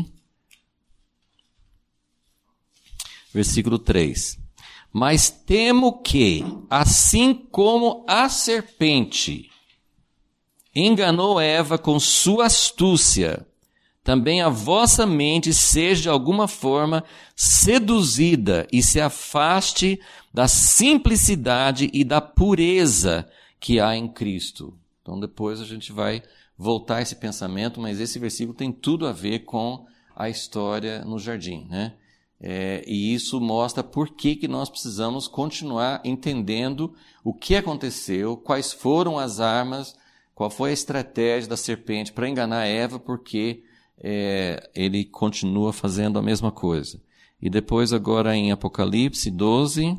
versículo três. Mas temo que, assim como a serpente enganou Eva com sua astúcia, também a vossa mente seja de alguma forma seduzida e se afaste da simplicidade e da pureza que há em Cristo. Então depois a gente vai voltar a esse pensamento, mas esse versículo tem tudo a ver com a história no jardim, né? É, e isso mostra por que, que nós precisamos continuar entendendo o que aconteceu, quais foram as armas, qual foi a estratégia da serpente para enganar Eva, porque é, ele continua fazendo a mesma coisa. E depois agora em Apocalipse doze,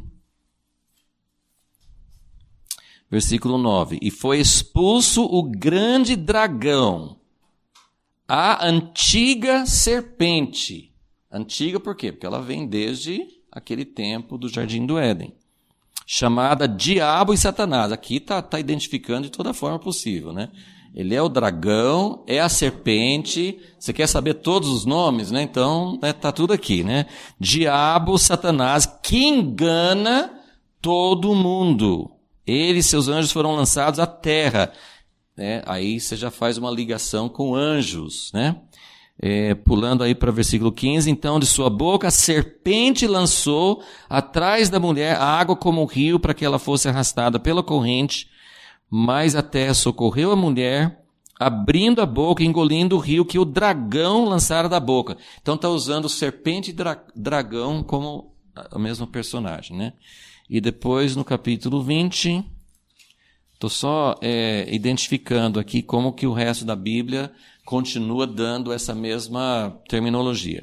versículo nove. E foi expulso o grande dragão, a antiga serpente. Antiga por quê? Porque ela vem desde aquele tempo do Jardim do Éden. Chamada Diabo e Satanás. Aqui está tá identificando de toda forma possível, né? Ele é o dragão, é a serpente. Você quer saber todos os nomes, né? Então, né, tá tudo aqui, né? Diabo, Satanás, que engana todo mundo. Ele e seus anjos foram lançados à terra. Né? Aí você já faz uma ligação com anjos, né? É, pulando aí para o versículo quinze, então de sua boca a serpente lançou atrás da mulher a água como um rio para que ela fosse arrastada pela corrente, mas a terra socorreu a mulher, abrindo a boca e engolindo o rio que o dragão lançara da boca. Então está usando serpente e dra- dragão como o mesmo personagem, né? E depois no capítulo vinte, estou só é, identificando aqui como que o resto da Bíblia continua dando essa mesma terminologia.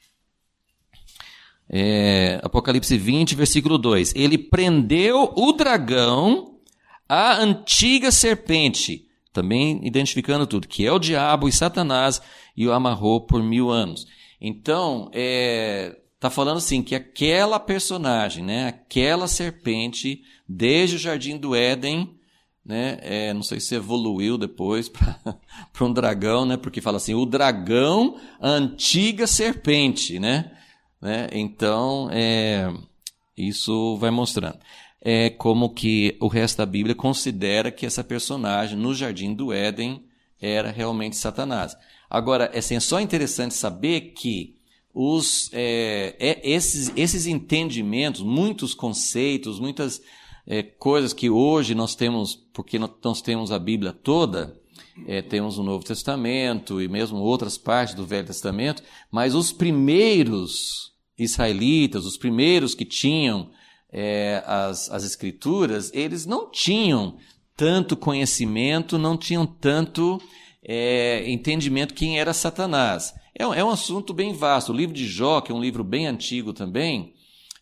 É, Apocalipse vinte, versículo dois. Ele prendeu o dragão, a antiga serpente, também identificando tudo, que é o diabo e Satanás, e o amarrou por mil anos. Então, é, tá falando assim, que aquela personagem, né, aquela serpente, desde o Jardim do Éden, né? É, não sei se evoluiu depois para um dragão, né? Porque fala assim, o dragão, a antiga serpente, né? né? Então, é, isso vai mostrando. É como que o resto da Bíblia considera que essa personagem no Jardim do Éden era realmente Satanás. Agora, assim, é só interessante saber que os, é, é, esses, esses entendimentos, muitos conceitos, muitas é, coisas que hoje nós temos, porque nós temos a Bíblia toda, é, temos o Novo Testamento e mesmo outras partes do Velho Testamento, mas os primeiros israelitas, os primeiros que tinham é, as, as Escrituras, eles não tinham tanto conhecimento, não tinham tanto é, entendimento quem era Satanás. É um, é um assunto bem vasto. O livro de Jó, que é um livro bem antigo também,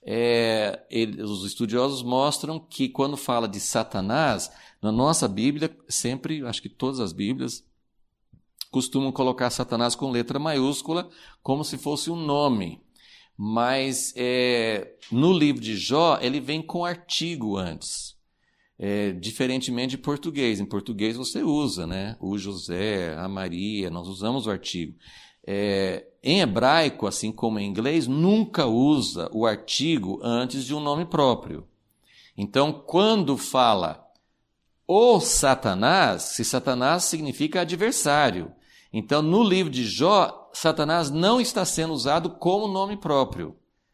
é, ele, os estudiosos mostram que quando fala de Satanás, na nossa Bíblia, sempre, acho que todas as Bíblias, costumam colocar Satanás com letra maiúscula, como se fosse um nome. Mas é, no livro de Jó, ele vem com artigo antes. É, diferentemente de português. Em português você usa, né? O José, a Maria, nós usamos o artigo. É, em hebraico, assim como em inglês, nunca usa o artigo antes de um nome próprio. Então, quando fala o Satanás, se Satanás significa adversário. Então, no livro de Jó, Satanás não está sendo usado como nome próprio.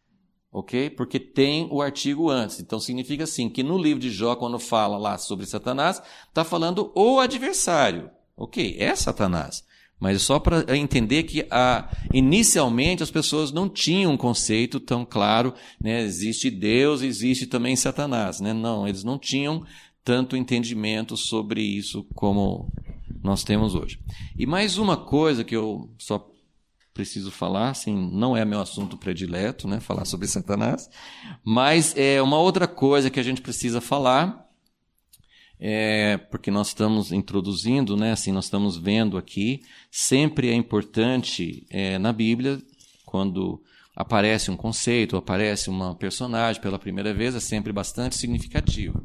Ok? Porque tem o artigo antes. Então, significa assim, que no livro de Jó, quando fala lá sobre Satanás, está falando o adversário. Ok? É Satanás. Mas só para entender que ah, inicialmente as pessoas não tinham um conceito tão claro, né? Existe Deus, existe também Satanás. Né? Não, eles não tinham tanto entendimento sobre isso como nós temos hoje. E mais uma coisa que eu só preciso falar, assim, não é meu assunto predileto, né? Falar sobre Satanás, mas é uma outra coisa que a gente precisa falar, É, porque nós estamos introduzindo, né, assim, nós estamos vendo aqui, sempre é importante é, na Bíblia, quando aparece um conceito, aparece uma personagem pela primeira vez, é sempre bastante significativo.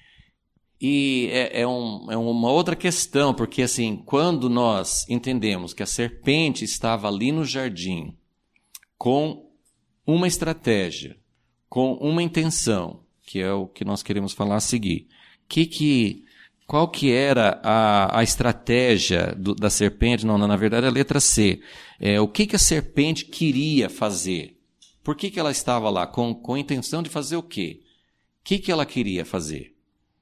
E é, é, um, é uma outra questão, porque assim, quando nós entendemos que a serpente estava ali no jardim com uma estratégia, com uma intenção, que é o que nós queremos falar a seguir, Que que, qual que era a, a estratégia do, da serpente? Não, na verdade, a letra C. É, o que, que a serpente queria fazer? Por que, que ela estava lá? Com, com a intenção de fazer o quê? O que, que ela queria fazer?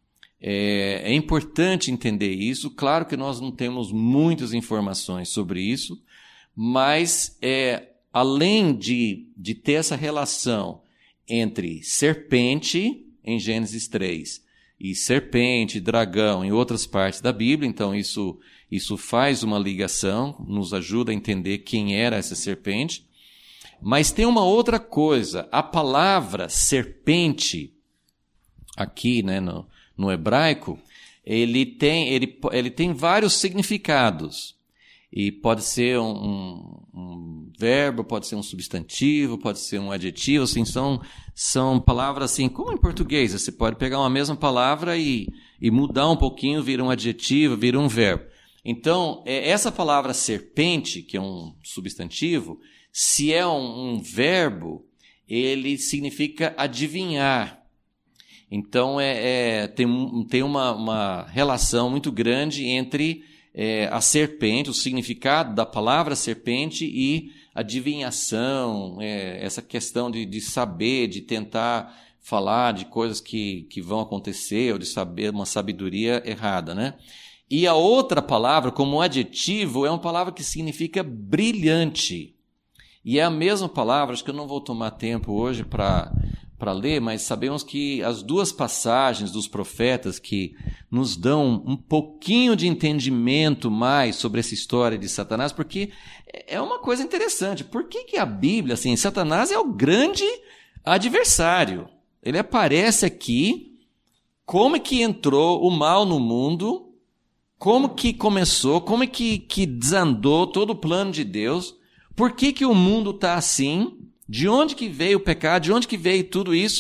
É, é importante entender isso. Claro que nós não temos muitas informações sobre isso, mas é, além de, de ter essa relação entre serpente, em Gênesis três, e serpente, dragão, em outras partes da Bíblia, então isso, isso faz uma ligação, nos ajuda a entender quem era essa serpente. Mas tem uma outra coisa, a palavra serpente, aqui, né, no, no hebraico, ele tem, ele, ele tem vários significados. E pode ser um, um, um verbo, pode ser um substantivo, pode ser um adjetivo, assim, são, são palavras assim, como em português, você pode pegar uma mesma palavra e, e mudar um pouquinho, vira um adjetivo, vira um verbo. Então, essa palavra serpente, que é um substantivo, se é um, um verbo, ele significa adivinhar. Então, é, é, tem, tem uma, uma relação muito grande entre É, a serpente, o significado da palavra serpente e adivinhação, é, essa questão de, de saber, de tentar falar de coisas que, que vão acontecer, ou de saber uma sabedoria errada, né? E a outra palavra, como adjetivo, é uma palavra que significa brilhante. E é a mesma palavra, acho que eu não vou tomar tempo hoje para para ler, mas sabemos que as duas passagens dos profetas que nos dão um pouquinho de entendimento mais sobre essa história de Satanás, porque é uma coisa interessante. Por que que a Bíblia, assim, Satanás é o grande adversário? Ele aparece aqui, como é que entrou o mal no mundo, como que começou, como é que, que desandou todo o plano de Deus, por que que o mundo está assim, de onde que veio o pecado, de onde que veio tudo isso,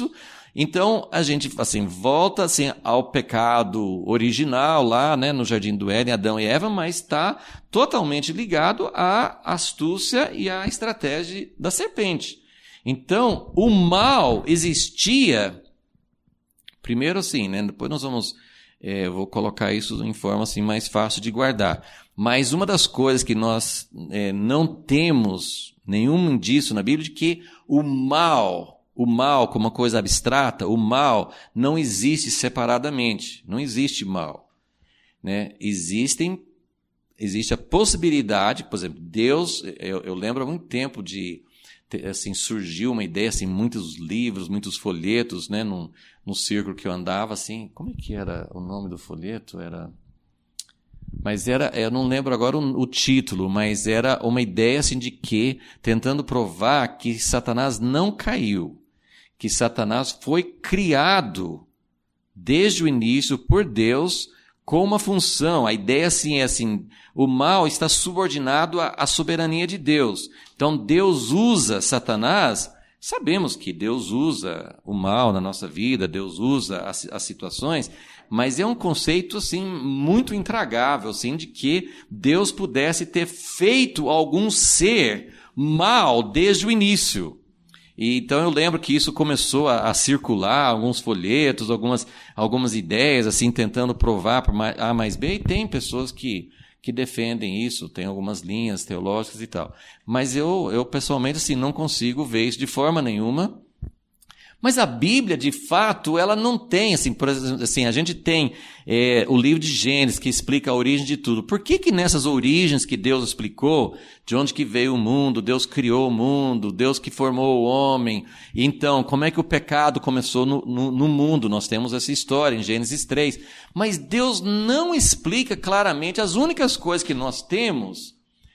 Então, a gente assim, volta assim, ao pecado original lá, né, no Jardim do Éden, Adão e Eva, mas está totalmente ligado à astúcia e à estratégia da serpente. Então, o mal existia, primeiro assim, né, depois nós vamos, é, eu vou colocar isso em forma assim, mais fácil de guardar. Mas uma das coisas que nós é, não temos nenhum indício na Bíblia de que o mal, o mal como uma coisa abstrata, o mal não existe separadamente, não existe mal, né? Existem, existe a possibilidade, por exemplo, Deus, eu, eu lembro há muito tempo de, assim, surgiu uma ideia, assim, muitos livros, muitos folhetos, né, num, num círculo que eu andava, assim, como é que era o nome do folheto? Era... Mas era, eu não lembro agora o, o título, mas era uma ideia assim de que, tentando provar que Satanás não caiu, que Satanás foi criado desde o início por Deus com uma função. A ideia assim é assim, o mal está subordinado à, à soberania de Deus. Então Deus usa Satanás, sabemos que Deus usa o mal na nossa vida, Deus usa as, as situações, mas é um conceito assim muito intragável, assim, de que Deus pudesse ter feito algum ser mal desde o início. E, então eu lembro que isso começou a, a circular, alguns folhetos, algumas, algumas ideias, assim, tentando provar por A mais B, e tem pessoas que, que defendem isso, tem algumas linhas teológicas e tal. Mas eu, eu pessoalmente assim, não consigo ver isso de forma nenhuma. Mas a Bíblia, de fato, ela não tem, assim, por exemplo, assim, a gente tem é, o livro de Gênesis que explica a origem de tudo. Por que que nessas origens que Deus explicou, de onde que veio o mundo, Deus criou o mundo, Deus que formou o homem, então, como é que o pecado começou no, no, no mundo? Nós temos essa história em Gênesis três. Mas Deus não explica claramente, as únicas coisas que nós temos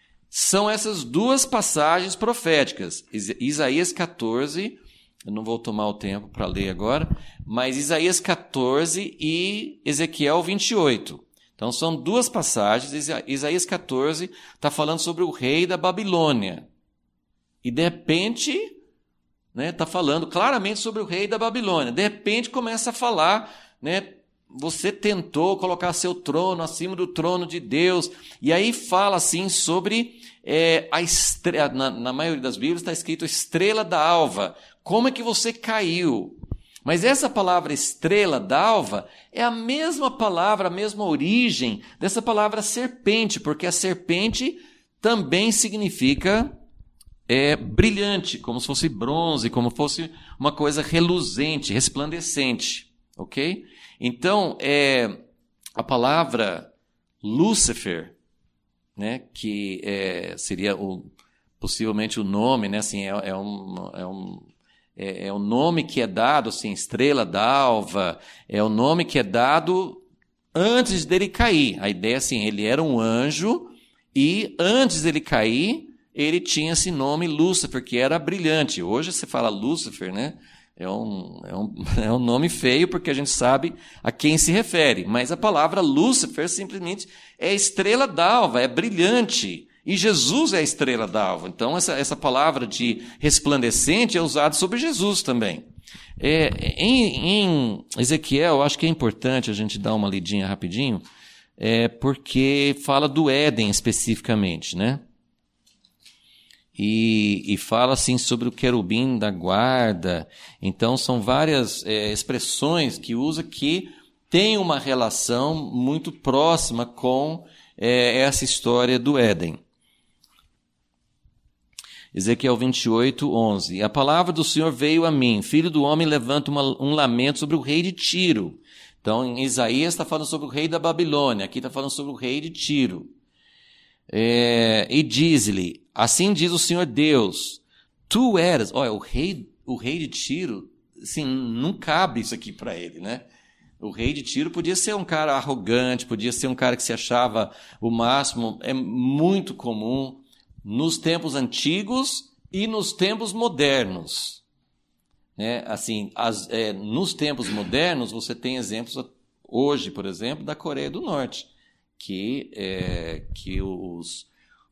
são essas duas passagens proféticas, Isaías catorze, eu não vou tomar o tempo para ler agora, mas Isaías catorze e Ezequiel vinte e oito. Então são duas passagens. Isaías catorze está falando sobre o rei da Babilônia. E de repente, né, está falando claramente sobre o rei da Babilônia. De repente começa a falar, né, você tentou colocar seu trono acima do trono de Deus. E aí fala assim sobre é, a estrela, na, na maioria das Bíblias está escrito estrela da alva. Como é que você caiu? Mas essa palavra estrela d'alva é a mesma palavra, a mesma origem dessa palavra serpente, porque a serpente também significa é, brilhante, como se fosse bronze, como fosse uma coisa reluzente, resplandecente, ok? Então, é, a palavra Lúcifer, né, que é, seria o, possivelmente o nome, né, assim, é, é um... É um É, é o nome que é dado, assim, estrela d'alva, é o nome que é dado antes dele cair. A ideia, assim, ele era um anjo e antes dele cair, ele tinha esse nome Lúcifer, que era brilhante. Hoje você fala Lúcifer, né? É um, é um, é um nome feio porque a gente sabe a quem se refere. Mas a palavra Lúcifer simplesmente é estrela d'alva, é brilhante. E Jesus é a estrela d'alva. Então, essa, essa palavra de resplandecente é usada sobre Jesus também. É, em, em Ezequiel, acho que é importante a gente dar uma lidinha rapidinho, é, porque fala do Éden especificamente, né? E, e fala assim sobre o querubim da guarda. Então, são várias é, expressões que usa que tem uma relação muito próxima com é, essa história do Éden. Ezequiel vinte e oito, onze. A palavra do Senhor veio a mim. Filho do homem, levanta uma, um lamento sobre o rei de Tiro. Então, em Isaías está falando sobre o rei da Babilônia. Aqui está falando sobre o rei de Tiro. É, e diz-lhe, assim diz o Senhor Deus, tu eras... Olha, o rei, o rei de Tiro, assim, não cabe isso aqui para ele, né? O rei de Tiro podia ser um cara arrogante, podia ser um cara que se achava o máximo. É muito comum nos tempos antigos e nos tempos modernos. É, assim, as, é, nos tempos modernos, você tem exemplos, hoje, por exemplo, da Coreia do Norte, que, é, que os,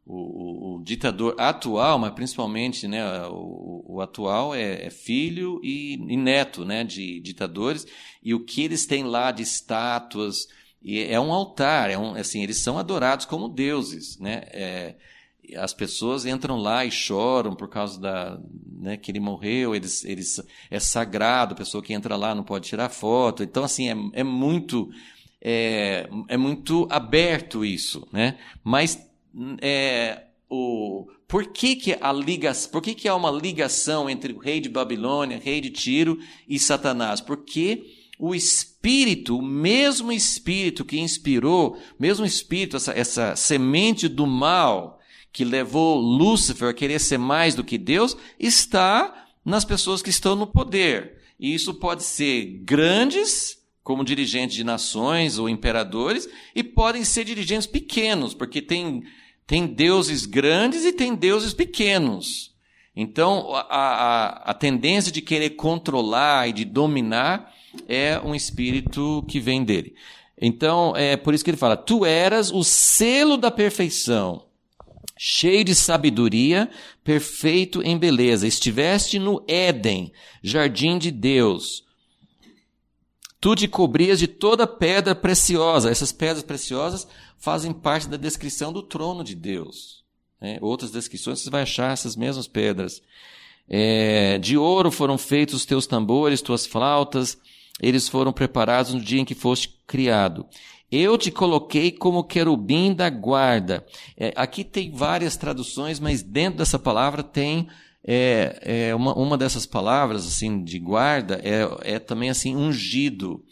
o, o, o ditador atual, mas principalmente, né, o, o atual é, é filho e, e neto, né, de ditadores, e o que eles têm lá de estátuas, e é um altar, é um, assim, eles são adorados como deuses, né, é, as pessoas entram lá e choram por causa da, né, que ele morreu, eles, eles, é sagrado, a pessoa que entra lá não pode tirar foto. Então, assim, é, é, muito, é, é muito aberto isso, né? Mas é, o, por, que, que, a liga, por que, que há uma ligação entre o rei de Babilônia, rei de Tiro e Satanás? Porque o espírito, o mesmo espírito que inspirou, mesmo espírito, essa, essa semente do mal que levou Lúcifer a querer ser mais do que Deus, está nas pessoas que estão no poder. E isso pode ser grandes, como dirigentes de nações ou imperadores, e podem ser dirigentes pequenos, porque tem, tem deuses grandes e tem deuses pequenos. Então, a, a, a tendência de querer controlar e de dominar é um espírito que vem dele. Então, é por isso que ele fala, tu eras o selo da perfeição, cheio de sabedoria, perfeito em beleza. Estiveste no Éden, jardim de Deus. Tu te cobrias de toda pedra preciosa. Essas pedras preciosas fazem parte da descrição do trono de Deus. Né? Outras descrições você vai achar essas mesmas pedras. É, de ouro foram feitos os teus tambores, tuas flautas. Eles foram preparados no dia em que foste criado. Eu te coloquei como querubim da guarda. É, aqui tem várias traduções, mas dentro dessa palavra tem é, é uma, uma dessas palavras assim de guarda é, é também assim ungido.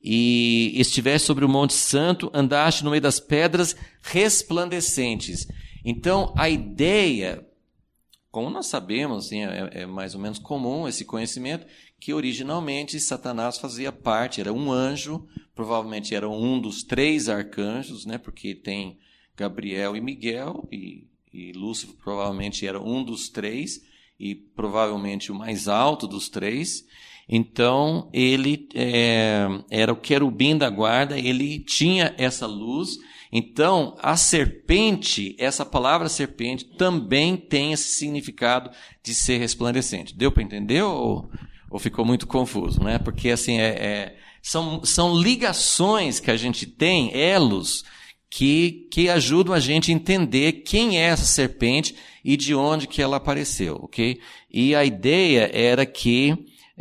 E estiveste sobre o Monte Santo, andaste no meio das pedras resplandecentes. Então a ideia, como nós sabemos, assim, é, é mais ou menos comum esse conhecimento, que originalmente Satanás fazia parte, era um anjo, provavelmente era um dos três arcanjos, né, porque tem Gabriel e Miguel, e, e Lúcifer provavelmente era um dos três, e provavelmente o mais alto dos três. Então, ele é, era o querubim da guarda, ele tinha essa luz. Então, a serpente, essa palavra serpente, também tem esse significado de ser resplandecente. Deu para entender ou... Ou ficou muito confuso, né? Porque assim, é, é, são, são ligações que a gente tem, elos, que, que ajudam a gente a entender quem é essa serpente e de onde que ela apareceu, ok? E a ideia era que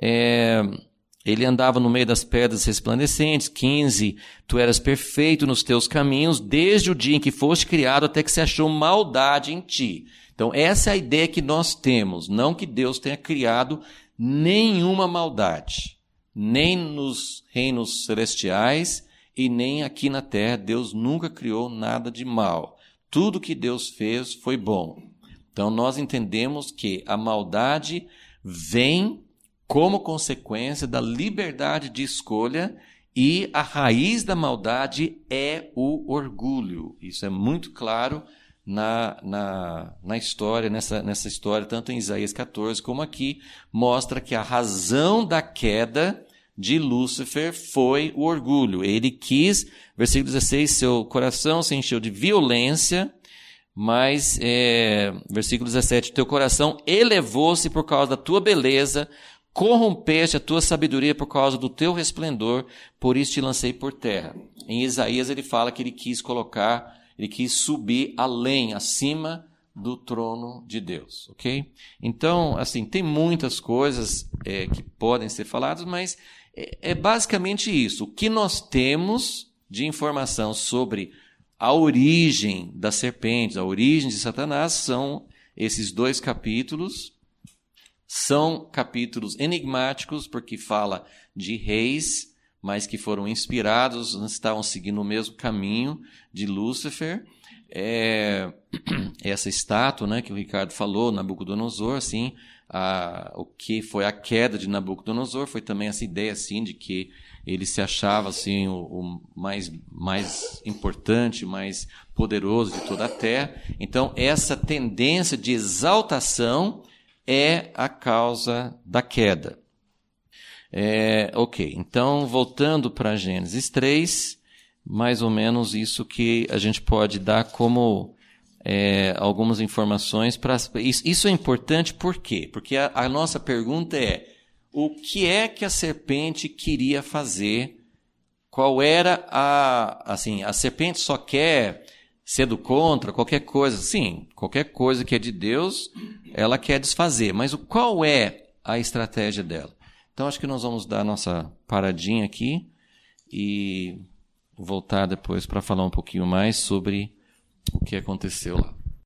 é, ele andava no meio das pedras resplandecentes. quinze, tu eras perfeito nos teus caminhos, desde o dia em que foste criado até que se achou maldade em ti. Então, essa é a ideia que nós temos, não que Deus tenha criado nenhuma maldade, nem nos reinos celestiais e nem aqui na terra. Deus nunca criou nada de mal. Tudo que Deus fez foi bom. Então nós entendemos que a maldade vem como consequência da liberdade de escolha e a raiz da maldade é o orgulho. Isso é muito claro Na, na, na história, nessa, nessa história, tanto em Isaías quatorze como aqui, mostra que a razão da queda de Lúcifer foi o orgulho. Ele quis, versículo dezesseis, seu coração se encheu de violência, mas, é, versículo dezessete, teu coração elevou-se por causa da tua beleza, corrompeste a tua sabedoria por causa do teu resplendor, por isso te lancei por terra. Em Isaías ele fala que ele quis colocar Ele quis subir além, acima do trono de Deus, ok? Então, assim, tem muitas coisas é, que podem ser faladas, mas é, é basicamente isso. O que nós temos de informação sobre a origem da serpente, a origem de Satanás, são esses dois capítulos. São capítulos enigmáticos, porque fala de reis, mas que foram inspirados, estavam seguindo o mesmo caminho de Lúcifer. É, essa estátua, né, que o Ricardo falou, Nabucodonosor, assim, a, o que foi a queda de Nabucodonosor, foi também essa ideia assim, de que ele se achava assim, o, o mais, mais importante, mais poderoso de toda a terra. Então, essa tendência de exaltação é a causa da queda. É, ok, então voltando para Gênesis três, mais ou menos isso que a gente pode dar como é, algumas informações. Pra, isso, isso é importante por quê? Porque a, a nossa pergunta é: o que é que a serpente queria fazer? Qual era a... Assim, a serpente só quer ser do contra qualquer coisa. Sim, qualquer coisa que é de Deus, ela quer desfazer. Mas qual é a estratégia dela? Então, acho que nós vamos dar a nossa paradinha aqui e voltar depois para falar um pouquinho mais sobre o que aconteceu lá.